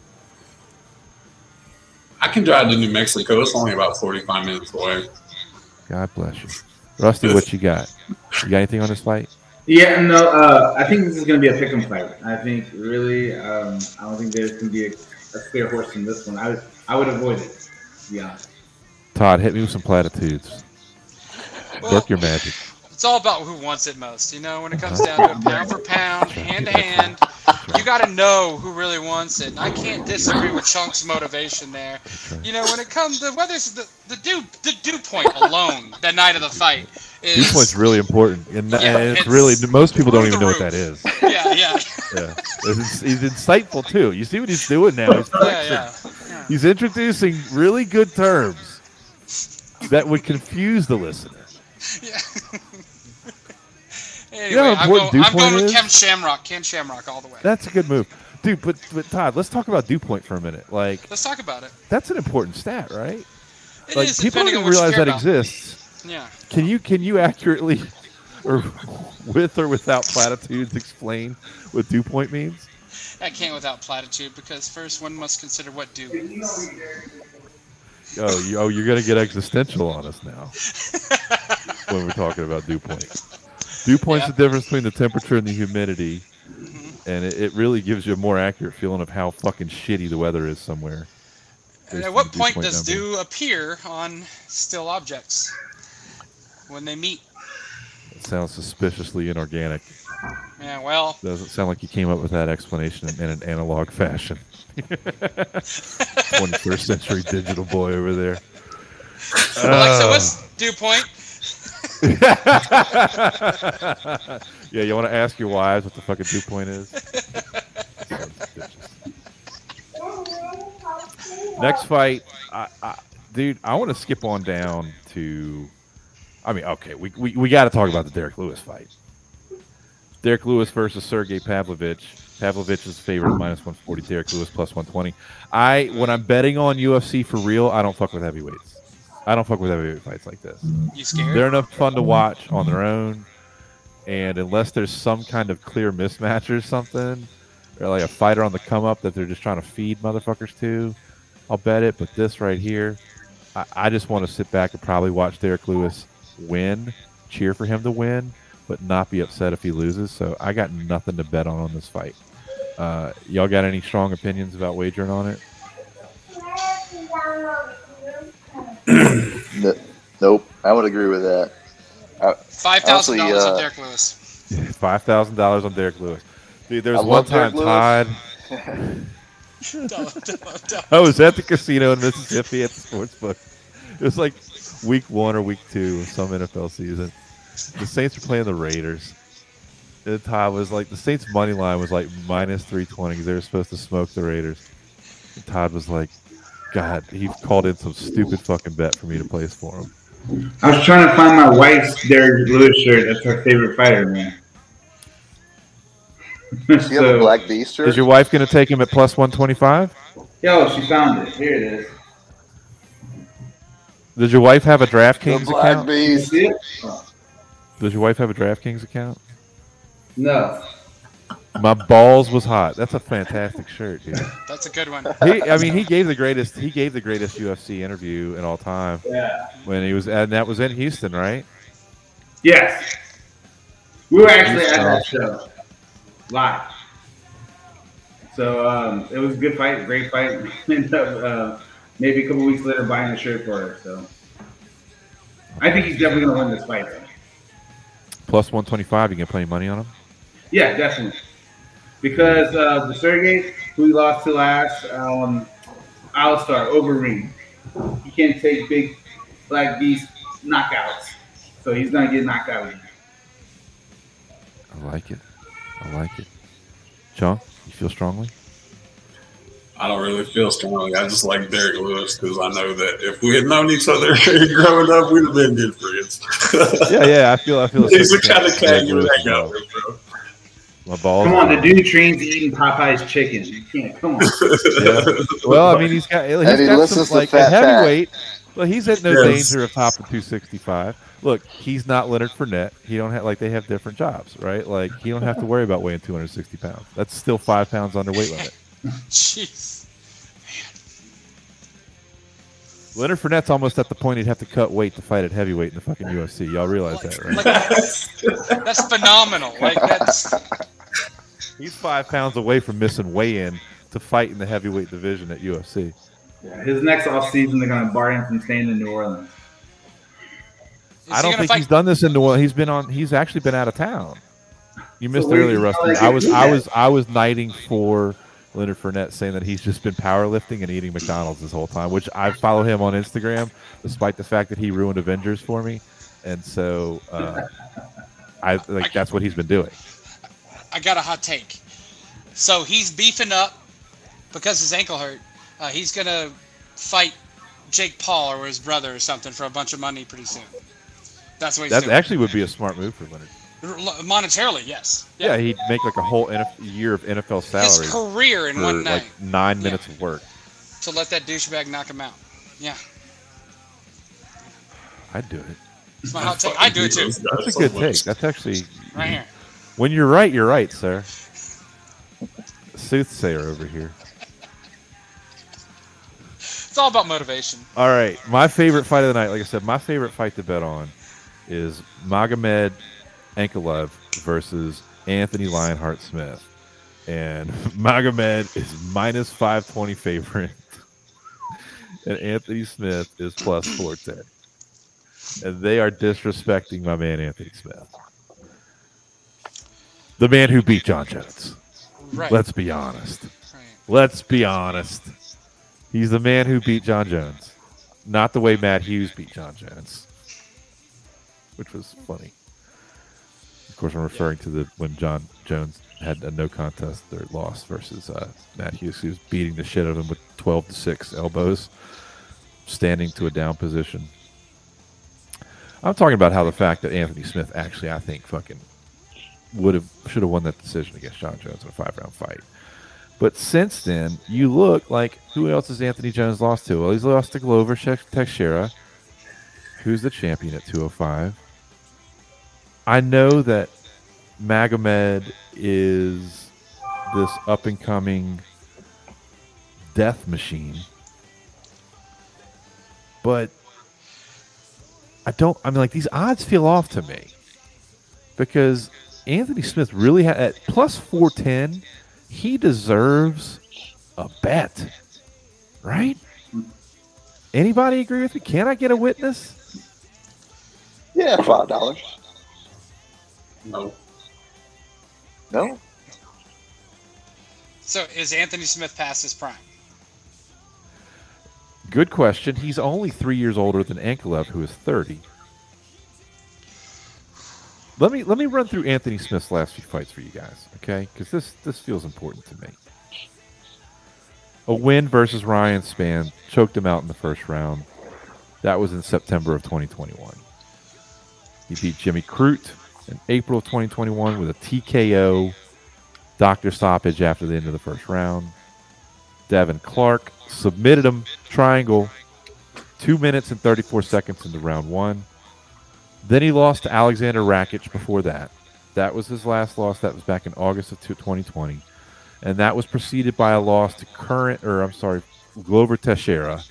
[SPEAKER 3] I can drive to New Mexico. It's only about forty-five minutes away.
[SPEAKER 1] God bless you, Rusty. What you got? You got anything on this fight?
[SPEAKER 5] Yeah, no, uh, I think this is going to be a pick'em fight. I think really, um, I don't think there's going to be a, a clear horse in this one. I would, I would avoid it, to be honest.
[SPEAKER 1] Todd, hit me with some platitudes.
[SPEAKER 2] Well,
[SPEAKER 1] Work your magic.
[SPEAKER 2] it's all about who wants it most. You know, when it comes down to pound for pound, hand to hand, you got to know who really wants it. And I can't disagree with Chunk's motivation there. You know, when it comes to whether it's the the dew the dew point alone, the night of the fight is
[SPEAKER 1] Dew point's really important, and,
[SPEAKER 2] Yeah,
[SPEAKER 1] and it's,
[SPEAKER 2] it's
[SPEAKER 1] really most people don't
[SPEAKER 2] through
[SPEAKER 1] even
[SPEAKER 2] the
[SPEAKER 1] know what
[SPEAKER 2] roof.
[SPEAKER 1] that is.
[SPEAKER 2] yeah, yeah,
[SPEAKER 1] Yeah, It's- he's insightful too. You see what he's doing now? He's,
[SPEAKER 2] yeah, yeah. yeah.
[SPEAKER 1] he's introducing really good terms that would confuse the listener.
[SPEAKER 2] Yeah. Anyway,
[SPEAKER 1] You know how
[SPEAKER 2] I'm,
[SPEAKER 1] important
[SPEAKER 2] going,
[SPEAKER 1] dew
[SPEAKER 2] I'm going
[SPEAKER 1] point
[SPEAKER 2] with
[SPEAKER 1] is?
[SPEAKER 2] Ken Shamrock. Ken Shamrock all the way.
[SPEAKER 1] That's a good move, dude. But but Todd, let's talk about dew point for a minute. Like
[SPEAKER 2] Let's talk about it.
[SPEAKER 1] that's an important stat, right?
[SPEAKER 2] It
[SPEAKER 1] Like
[SPEAKER 2] is,
[SPEAKER 1] people don't
[SPEAKER 2] depending
[SPEAKER 1] even
[SPEAKER 2] on what you
[SPEAKER 1] realize
[SPEAKER 2] care
[SPEAKER 1] that
[SPEAKER 2] about.
[SPEAKER 1] exists.
[SPEAKER 2] Yeah.
[SPEAKER 1] Can you can you accurately, or with or without platitudes, explain what dew point means?
[SPEAKER 2] I can't without platitude because first one must consider what dew means.
[SPEAKER 1] Oh, you, oh, you're gonna get existential on us now when we're talking about dew point. Dew point's
[SPEAKER 2] Yeah.
[SPEAKER 1] the difference between the temperature and the humidity,
[SPEAKER 2] Mhm.
[SPEAKER 1] and it, it really gives you a more accurate feeling of how fucking shitty the weather is somewhere.
[SPEAKER 2] And
[SPEAKER 1] based
[SPEAKER 2] at
[SPEAKER 1] on
[SPEAKER 2] what
[SPEAKER 1] the dew
[SPEAKER 2] point
[SPEAKER 1] point
[SPEAKER 2] does
[SPEAKER 1] number.
[SPEAKER 2] dew appear on still objects? When they meet.
[SPEAKER 1] It sounds suspiciously inorganic.
[SPEAKER 2] Yeah, well,
[SPEAKER 1] Doesn't sound like you came up with that explanation in an analog fashion. twenty-first century digital boy over there.
[SPEAKER 2] Alexa,
[SPEAKER 1] Oh.
[SPEAKER 2] what's dew point?
[SPEAKER 1] Yeah, you want to ask your wives what the fucking dew point is? Next fight, I, I, dude, I want to skip on down to. I mean, okay, we we, we got to talk about the Derek Lewis fight. Derek Lewis versus Sergey Pavlovich. Pavlovich is favored at minus one forty. Derek Lewis plus one twenty. I when I'm betting on U F C for real, I don't fuck with heavyweights. I don't fuck with heavyweight fights like this.
[SPEAKER 2] You scared?
[SPEAKER 1] They're enough fun to watch on their own, and unless there's some kind of clear mismatch or something, or like a fighter on the come up that they're just trying to feed motherfuckers to, I'll bet it. But this right here, I, I just want to sit back and probably watch Derek Lewis win, cheer for him to win, but not be upset if he loses. So I got nothing to bet on on this fight. Uh, y'all got any strong opinions about wagering on it?
[SPEAKER 4] No, nope, I would agree with that. I,
[SPEAKER 2] Five thousand dollars
[SPEAKER 4] Honestly,
[SPEAKER 2] on
[SPEAKER 4] uh,
[SPEAKER 2] Derek Lewis.
[SPEAKER 1] Five thousand dollars on Derek Lewis. Dude, there
[SPEAKER 4] I
[SPEAKER 1] was one
[SPEAKER 4] love
[SPEAKER 1] time
[SPEAKER 4] Derek
[SPEAKER 1] Todd.
[SPEAKER 2] Dollar, dollar, dollar.
[SPEAKER 1] I was at the casino in Mississippi at the sports book. It was like week one or week two of some N F L season. The Saints were playing the Raiders. And Todd was like, the Saints' money line was like minus three twenty because they were supposed to smoke the Raiders. And Todd was like, God, he called in some stupid fucking bet for me to place for him.
[SPEAKER 5] I was trying to find my wife's Derek Lewis shirt. That's her favorite fighter, man.
[SPEAKER 4] does he have a Black Beast shirt?
[SPEAKER 1] Is your wife going to take him at plus one twenty-five?
[SPEAKER 5] Yo, she found it. Here it is.
[SPEAKER 1] Does your wife have a
[SPEAKER 4] the
[SPEAKER 1] DraftKings
[SPEAKER 4] Black
[SPEAKER 1] account?
[SPEAKER 5] You
[SPEAKER 4] Beast.
[SPEAKER 5] see it? Oh,
[SPEAKER 1] Does your wife have a DraftKings account?
[SPEAKER 5] no.
[SPEAKER 1] My balls was hot. That's a fantastic shirt, dude.
[SPEAKER 2] That's a good one.
[SPEAKER 1] He, I mean, he gave the greatest. He gave the greatest U F C interview in all time
[SPEAKER 5] Yeah.
[SPEAKER 1] when he was, and that was in Houston, right?
[SPEAKER 5] Yes. We were actually at that show live. So um, it was a good fight, great fight. Ended up uh, maybe a couple weeks later buying the shirt for her. So I think he's definitely going to win this fight, though.
[SPEAKER 1] Plus one twenty-five. You can play money on him.
[SPEAKER 5] Yeah, definitely. Because uh, the Sergey, who he lost to last, um, I'll start over Reed. He can't take big black beast knockouts, so he's gonna get knocked out again.
[SPEAKER 1] I like it. I like it. Sean, you feel strongly?
[SPEAKER 3] I don't really feel strongly. I just like Derek Lewis because I know that if we had known each other growing up, we'd have been good friends.
[SPEAKER 1] yeah, yeah. I feel. I feel.
[SPEAKER 3] He's the kind of cat you would hang out with, bro.
[SPEAKER 1] My balls.
[SPEAKER 5] Come on, the dude trains eating Popeye's chicken. You can't. Come on.
[SPEAKER 1] Yeah. Well, I mean, he's got. He's
[SPEAKER 4] And he
[SPEAKER 1] got
[SPEAKER 4] listens
[SPEAKER 1] some,
[SPEAKER 4] to
[SPEAKER 1] like
[SPEAKER 4] Fat
[SPEAKER 1] a
[SPEAKER 4] Pat.
[SPEAKER 1] heavyweight. Well, he's at no
[SPEAKER 3] Yes.
[SPEAKER 1] danger of topping two sixty-five. Look, he's not Leonard Fournette. He don't have like they have different jobs, right? Like he don't have to worry about weighing two hundred sixty pounds. That's still five pounds under weight limit.
[SPEAKER 2] Jeez.
[SPEAKER 1] Leonard Fournette's almost at the point he'd have to cut weight to fight at heavyweight in the fucking U F C. Y'all realize that, right?
[SPEAKER 2] Like, that's phenomenal. Like that's
[SPEAKER 1] He's five pounds away from missing weigh-in to fight in the heavyweight division at U F C.
[SPEAKER 5] Yeah, his next off season, they're gonna bar him from staying in New Orleans.
[SPEAKER 2] Is
[SPEAKER 1] I
[SPEAKER 2] he
[SPEAKER 1] don't
[SPEAKER 2] gonna
[SPEAKER 1] think
[SPEAKER 2] fight?
[SPEAKER 1] he's done this in New Orleans. He's been on. He's actually been out of town. You missed
[SPEAKER 5] where
[SPEAKER 1] earlier,
[SPEAKER 5] you-
[SPEAKER 1] Rusty. I was, I was, I was knighting for Leonard Fournette, saying that he's just been powerlifting and eating McDonald's this whole time. Which I follow him on Instagram, despite the fact that he ruined Avengers for me, and so uh, I like that's what he's been doing.
[SPEAKER 2] I got a hot take. So he's beefing up because his ankle hurt. Uh, he's gonna fight Jake Paul or his brother or something for a bunch of money pretty soon. That's what he's
[SPEAKER 1] That
[SPEAKER 2] doing.
[SPEAKER 1] actually would be a smart move for Leonard.
[SPEAKER 2] Monetarily, yes.
[SPEAKER 1] Yeah, he'd make like a whole N F- year of N F L salary
[SPEAKER 2] His career in
[SPEAKER 1] for
[SPEAKER 2] one night
[SPEAKER 1] like nine
[SPEAKER 2] Yeah.
[SPEAKER 1] minutes of work.
[SPEAKER 2] to let that douchebag knock him out. Yeah,
[SPEAKER 1] I'd do it.
[SPEAKER 2] it's my hot take. I do it too.
[SPEAKER 1] That's a good take. That's actually
[SPEAKER 2] Right here.
[SPEAKER 1] when you're right, you're right, sir. Soothsayer over here.
[SPEAKER 2] It's all about motivation.
[SPEAKER 1] All right, my favorite fight of the night. Like I said, my favorite fight to bet on is Magomed Ankalaev versus Anthony Lionheart Smith, and Magomed is minus five twenty favorite, and Anthony Smith is plus four ten, and they are disrespecting my man Anthony Smith, the man who beat John Jones.
[SPEAKER 2] Right.
[SPEAKER 1] Let's be honest.
[SPEAKER 2] right.
[SPEAKER 1] Let's be honest. He's the man who beat John Jones, not the way Matt Hughes beat John Jones, which was funny. Of course, I'm referring to the when John Jones had a no contest or loss versus uh, Matt Hughes, who was beating the shit out of him with twelve to six elbows, standing to a down position. I'm talking about how the fact that Anthony Smith actually, I think, fucking would have should have won that decision against John Jones in a five round fight. But since then, you look like who else has Anthony Jones lost to? Well, he's lost to Glover Teixeira, who's the champion at two oh five. I know that Magomed is this up and coming death machine, but I don't. I mean, like these odds feel off to me because Anthony Smith really had at plus four ten. He deserves a bet, right? Anybody agree with me? Can I get a witness?
[SPEAKER 4] Yeah, five dollars.
[SPEAKER 3] No.
[SPEAKER 4] No,
[SPEAKER 2] So is Anthony Smith past his prime?
[SPEAKER 1] Good question. He's only three years older than Ankalaev, who is thirty. Let me let me run through Anthony Smith's last few fights for you guys, okay? Because this this feels important to me. A win versus Ryan Spann, choked him out in the first round. That was in September of twenty twenty-one. He beat Jimmy Crute in April of twenty twenty-one with a T K O doctor stoppage after the end of the first round. Devin Clark submitted him triangle two minutes and thirty-four seconds into round one. Then he lost to Alexander Rakic before that. That was his last loss. That was back in August of twenty twenty. And that was preceded by a loss to current, or I'm sorry, Glover Teixeira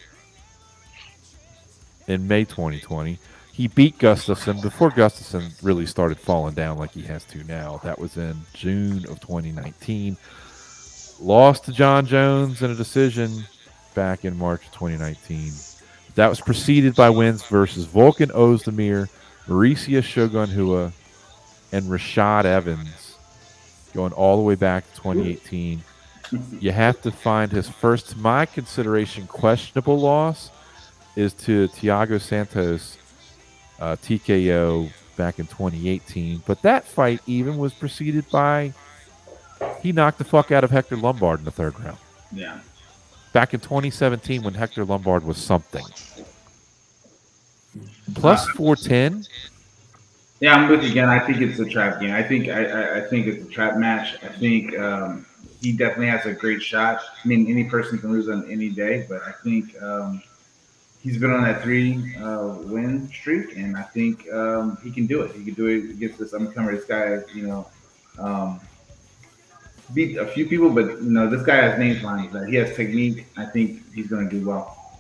[SPEAKER 1] in May twenty twenty. He beat Gustafsson before Gustafsson really started falling down like he has to now. That was in June of twenty nineteen. Lost to John Jones in a decision back in March of twenty nineteen. That was preceded by wins versus Volkan Ozdemir, Mauricio Shogun Hua, and Rashad Evans, going all the way back to twenty eighteen. You have to find his first, to my consideration, questionable loss is to Thiago Santos, uh, T K O back in twenty eighteen. But that fight even was preceded by he knocked the fuck out of Hector Lombard in the third round.
[SPEAKER 5] Yeah.
[SPEAKER 1] Back in twenty seventeen when Hector Lombard was something. Plus four ten.
[SPEAKER 5] Yeah, I'm with you again. I think it's a trap game. I think I, I, I think it's a trap match. I think um, he definitely has a great shot. I mean, any person can lose on any day, but I think um, he's been on that three uh, win streak, and I think um, he can do it. He can do it against this upcomer. This guy, you know, um, beat a few people, but you know, this guy has name lines. That he has technique. I think he's going to do well.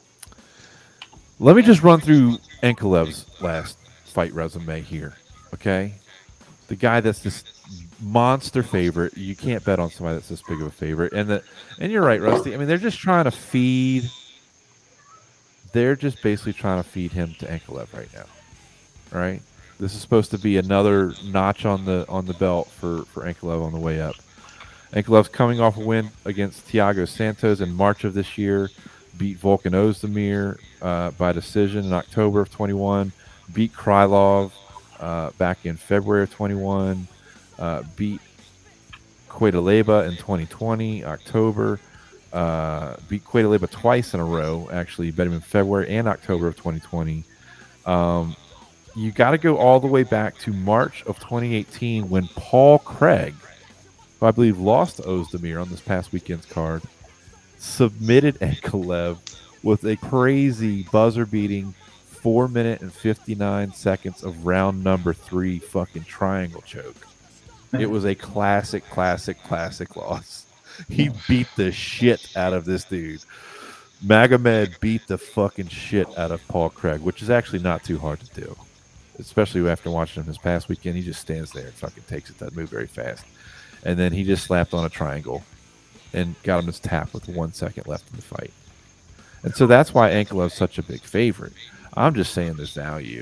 [SPEAKER 1] Let me just run through Ankalev's last fight resume here, okay? The guy that's this monster favorite. You can't bet on somebody that's this big of a favorite. And the and you're right, Rusty. I mean, they're just trying to feed. They're just basically trying to feed him to Ankalev right now, right? This is supposed to be another notch on the on the belt for for Ankalev on the way up. Ankalev's coming off a win against Thiago Santos in March of this year. Beat Volkan Ozdemir uh, by decision in October of twenty-one. Beat Krylov uh, back in February of twenty-one. Uh, beat Cuetaleba in twenty twenty, October. Uh, beat Cuetaleba twice in a row, actually. Beat him in February and October of twenty twenty. Um, you got to go all the way back to March of twenty eighteen when Paul Craig, who I believe lost to Ozdemir on this past weekend's card, submitted Ankalev with a crazy buzzer-beating four minute and fifty-nine seconds of round number three fucking triangle choke. It was a classic, classic, classic loss. He beat the shit out of this dude. Magomed beat the fucking shit out of Paul Craig, which is actually not too hard to do, especially after watching him this past weekend. He just stands there and fucking takes it. Doesn't move very fast. And then he just slapped on a triangle and got him his tap with one second left in the fight. And so that's why Ankalev's such a big favorite. I'm just saying there's value.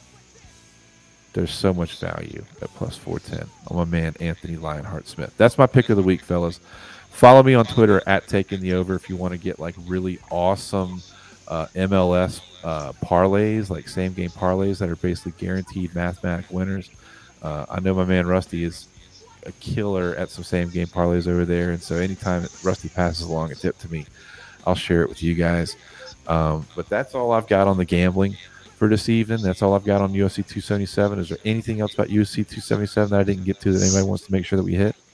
[SPEAKER 1] There's so much value at plus four ten on my man Anthony Lionheart Smith. That's my pick of the week, fellas. Follow me on Twitter at Taking the Over if you want to get like really awesome uh, M L S uh, parlays, like same game parlays that are basically guaranteed mathematical winners. Uh, I know my man Rusty is a killer at some same game parlays over there, and so anytime Rusty passes along a tip to me, I'll share it with you guys. Um, but that's all I've got on the gambling for this evening. That's all I've got on U F C two seventy-seven. Is there anything else about U F C two seventy-seven that I didn't get to that anybody wants to make sure that we hit?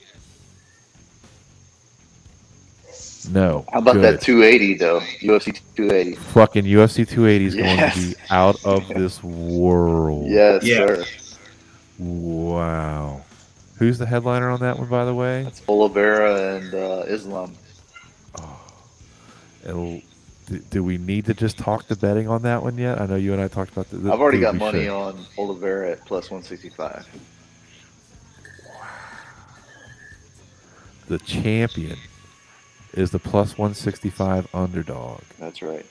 [SPEAKER 1] No.
[SPEAKER 4] How about
[SPEAKER 1] Good.
[SPEAKER 4] that two eighty though? U F C two eighty.
[SPEAKER 1] Fucking U F C two eighty is
[SPEAKER 4] Yes.
[SPEAKER 1] going to be out of this world.
[SPEAKER 4] Yes,
[SPEAKER 5] Yeah.
[SPEAKER 4] sir.
[SPEAKER 1] Wow. Who's the headliner on that one, by the way?
[SPEAKER 4] That's Oliveira and uh, Islam.
[SPEAKER 1] It'll, do, do we need to just talk the betting on that one yet? I know you and I talked about the.
[SPEAKER 4] I've already
[SPEAKER 1] dude,
[SPEAKER 4] got
[SPEAKER 1] we
[SPEAKER 4] money
[SPEAKER 1] should.
[SPEAKER 4] on Oliveira at plus one sixty-five.
[SPEAKER 1] The champion is the plus one sixty-five underdog.
[SPEAKER 4] That's right.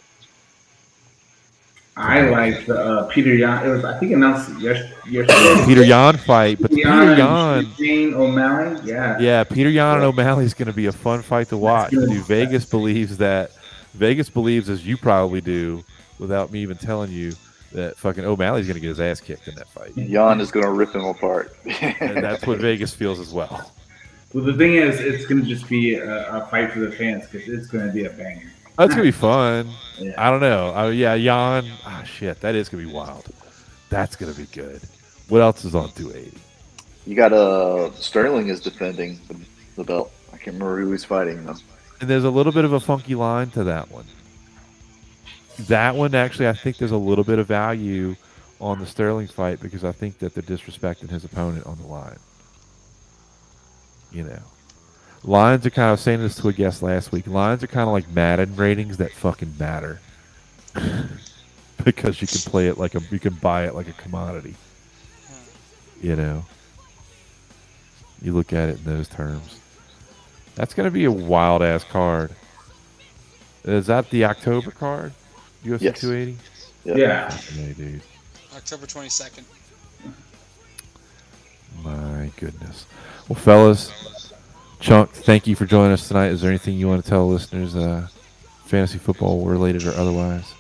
[SPEAKER 5] I like the uh, Peter Yan. It was, I think, announced yes- yesterday.
[SPEAKER 1] Peter Yan fight, but the Peter Yan,
[SPEAKER 5] and Shane O'Malley. Yeah.
[SPEAKER 1] yeah, Peter Yan and O'Malley is going to be a fun fight to watch.
[SPEAKER 5] good.
[SPEAKER 1] Dude, Vegas believes that. Vegas believes, as you probably do, without me even telling you, that fucking O'Malley's going to get his ass kicked in that fight,
[SPEAKER 4] Jan is going to rip him apart.
[SPEAKER 1] and that's what Vegas feels as well.
[SPEAKER 5] Well, the thing is, it's going to just be a, a fight for the fans because it's going to be a banger.
[SPEAKER 1] That's gonna be fun.
[SPEAKER 5] Yeah.
[SPEAKER 1] I don't know. Uh, yeah, Jan. Ah, shit, that is gonna be wild. That's gonna be good. What else is on two eighty?
[SPEAKER 4] You got uh, Sterling is defending the, the belt. I can't remember who he's fighting though.
[SPEAKER 1] And there's a little bit of a funky line to that one. That one, actually, I think there's a little bit of value on the Sterling fight because I think that they're disrespecting his opponent on the line. You know. Lines are kind of saying this to a guest last week. Lines are kind of like Madden ratings that fucking matter because you can play it like a, you can buy it like a commodity. You know, you look at it in those terms. That's going to be a wild ass card. Is that the October card? U F C
[SPEAKER 4] Yes.
[SPEAKER 1] two eighty.
[SPEAKER 4] Yep.
[SPEAKER 5] Yeah.
[SPEAKER 1] Hey, dude.
[SPEAKER 2] October twenty-second.
[SPEAKER 1] My goodness. Well, fellas, Chunk, thank you for joining us tonight. Is there anything you want to tell listeners, uh, fantasy football related or otherwise?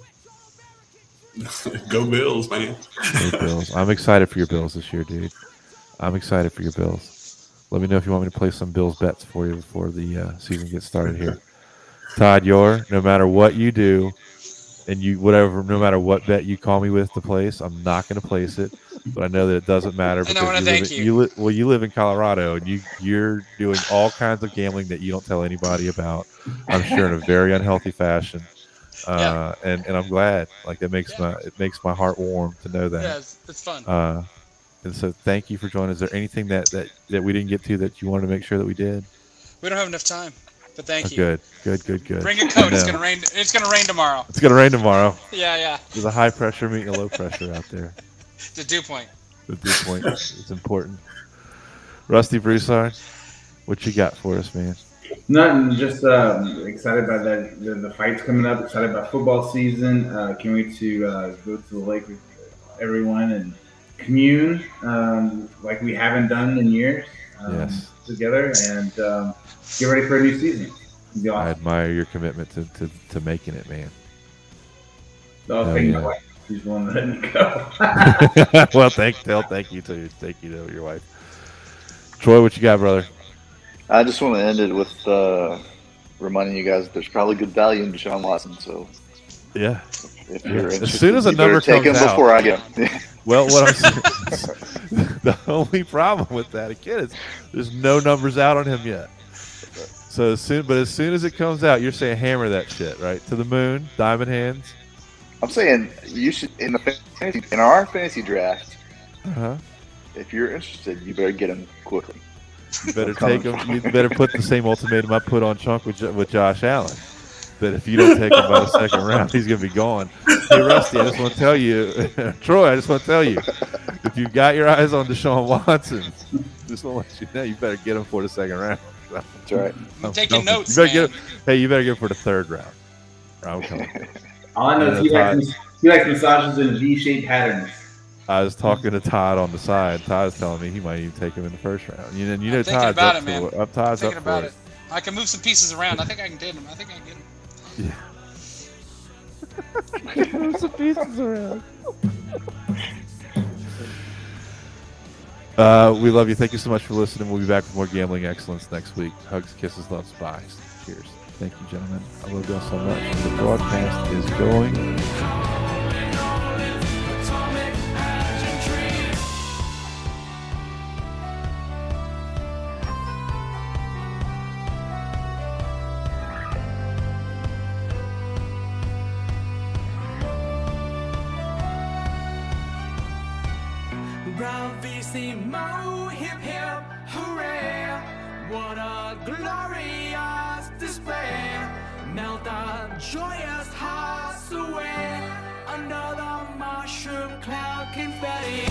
[SPEAKER 3] Go Bills, man.
[SPEAKER 1] Go Bills. I'm excited for your Bills this year, dude. I'm excited for your Bills. Let me know if you want me to play some Bills bets for you before the uh, season gets started here. Todd, you're no matter what you do, and you whatever, no matter what bet you call me with to place, I'm not going to place it. But I know that it doesn't matter
[SPEAKER 2] And I want to thank
[SPEAKER 1] live,
[SPEAKER 2] you.
[SPEAKER 1] you li- well, you live in Colorado, and you you're doing all kinds of gambling that you don't tell anybody about. I'm sure in a very unhealthy fashion. Uh, yeah. and, and I'm glad. Like that makes yeah. my it makes my heart warm to know that.
[SPEAKER 2] Yeah, it's, it's fun.
[SPEAKER 1] Uh, and so thank you for joining. Is there anything that, that, that we didn't get to that you wanted to make sure that we did?
[SPEAKER 2] We don't have enough time, but thank
[SPEAKER 1] oh,
[SPEAKER 2] you.
[SPEAKER 1] Good, good, good, good.
[SPEAKER 2] Bring a coat. It's gonna rain. It's gonna rain tomorrow.
[SPEAKER 1] It's gonna rain tomorrow.
[SPEAKER 2] Yeah, yeah.
[SPEAKER 1] There's a high pressure meeting a low pressure out there.
[SPEAKER 2] The dew point.
[SPEAKER 1] The dew point is important. Rusty Broussard, what you got for us, man?
[SPEAKER 5] Nothing. Just um, excited about that. The, the fights coming up. Excited about football season. Uh, can't wait to uh, go to the lake with everyone and commune um, like we haven't done in years. Um,
[SPEAKER 1] yes.
[SPEAKER 5] Together and um, get ready for a new season. Awesome.
[SPEAKER 1] I admire your commitment to, to, to making it, man.
[SPEAKER 5] Oh, thank you. Yeah. She's the one that let me go.
[SPEAKER 1] Well, thank, tell, thank you to thank you to your wife. Troy, what you got, brother?
[SPEAKER 4] I just want to end it with uh, reminding you guys that there's probably good value in Deshaun Watson. So,
[SPEAKER 1] yeah,
[SPEAKER 4] if you're
[SPEAKER 1] as soon as a
[SPEAKER 4] you
[SPEAKER 1] number
[SPEAKER 4] take
[SPEAKER 1] comes
[SPEAKER 4] him
[SPEAKER 1] out,
[SPEAKER 4] before I get him.
[SPEAKER 1] Well, what I'm saying, the only problem with that again is there's no numbers out on him yet. So as soon, but as soon as it comes out, you're saying hammer that shit right to the moon, diamond hands.
[SPEAKER 4] I'm saying you should in the fantasy, in our fantasy draft.
[SPEAKER 1] Uh-huh.
[SPEAKER 4] If you're interested, you better get him quickly.
[SPEAKER 1] You better take him. You better put the same ultimatum I put on Chunk with, with Josh Allen. That if you don't take him by the second round, he's going to be gone. Hey, Rusty, I just want to tell you, Troy, I just want to tell you, if you've got your eyes on Deshaun Watson, just want to let you know, you better get him for the second round.
[SPEAKER 4] That's right.
[SPEAKER 2] I'm taking
[SPEAKER 1] no,
[SPEAKER 2] notes,
[SPEAKER 1] you better
[SPEAKER 2] man.
[SPEAKER 1] Get him, hey, you better get him for the third round. Okay.
[SPEAKER 5] All I know is he likes, he likes massages in V-shaped patterns.
[SPEAKER 1] I was talking to Todd on the side. Todd's telling me he might even take him in the first round. You know, you know
[SPEAKER 2] I'm
[SPEAKER 1] Todd's
[SPEAKER 2] about
[SPEAKER 1] up
[SPEAKER 2] it, man.
[SPEAKER 1] for it. Todd's
[SPEAKER 2] thinking
[SPEAKER 1] up for
[SPEAKER 2] about
[SPEAKER 1] it.
[SPEAKER 2] it. I can move some pieces around. I think I can get him. I think I can get him.
[SPEAKER 1] Yeah. Move some pieces around. Uh, we love you. Thank you so much for listening. We'll be back with more gambling excellence next week. Hugs, kisses, loves, buys. Cheers. Thank you, gentlemen. I love y'all so much. The broadcast is going.
[SPEAKER 6] Bravissimo, hip hip, hooray! What a glorious display! Melt our joyous hearts away under the mushroom cloud confetti.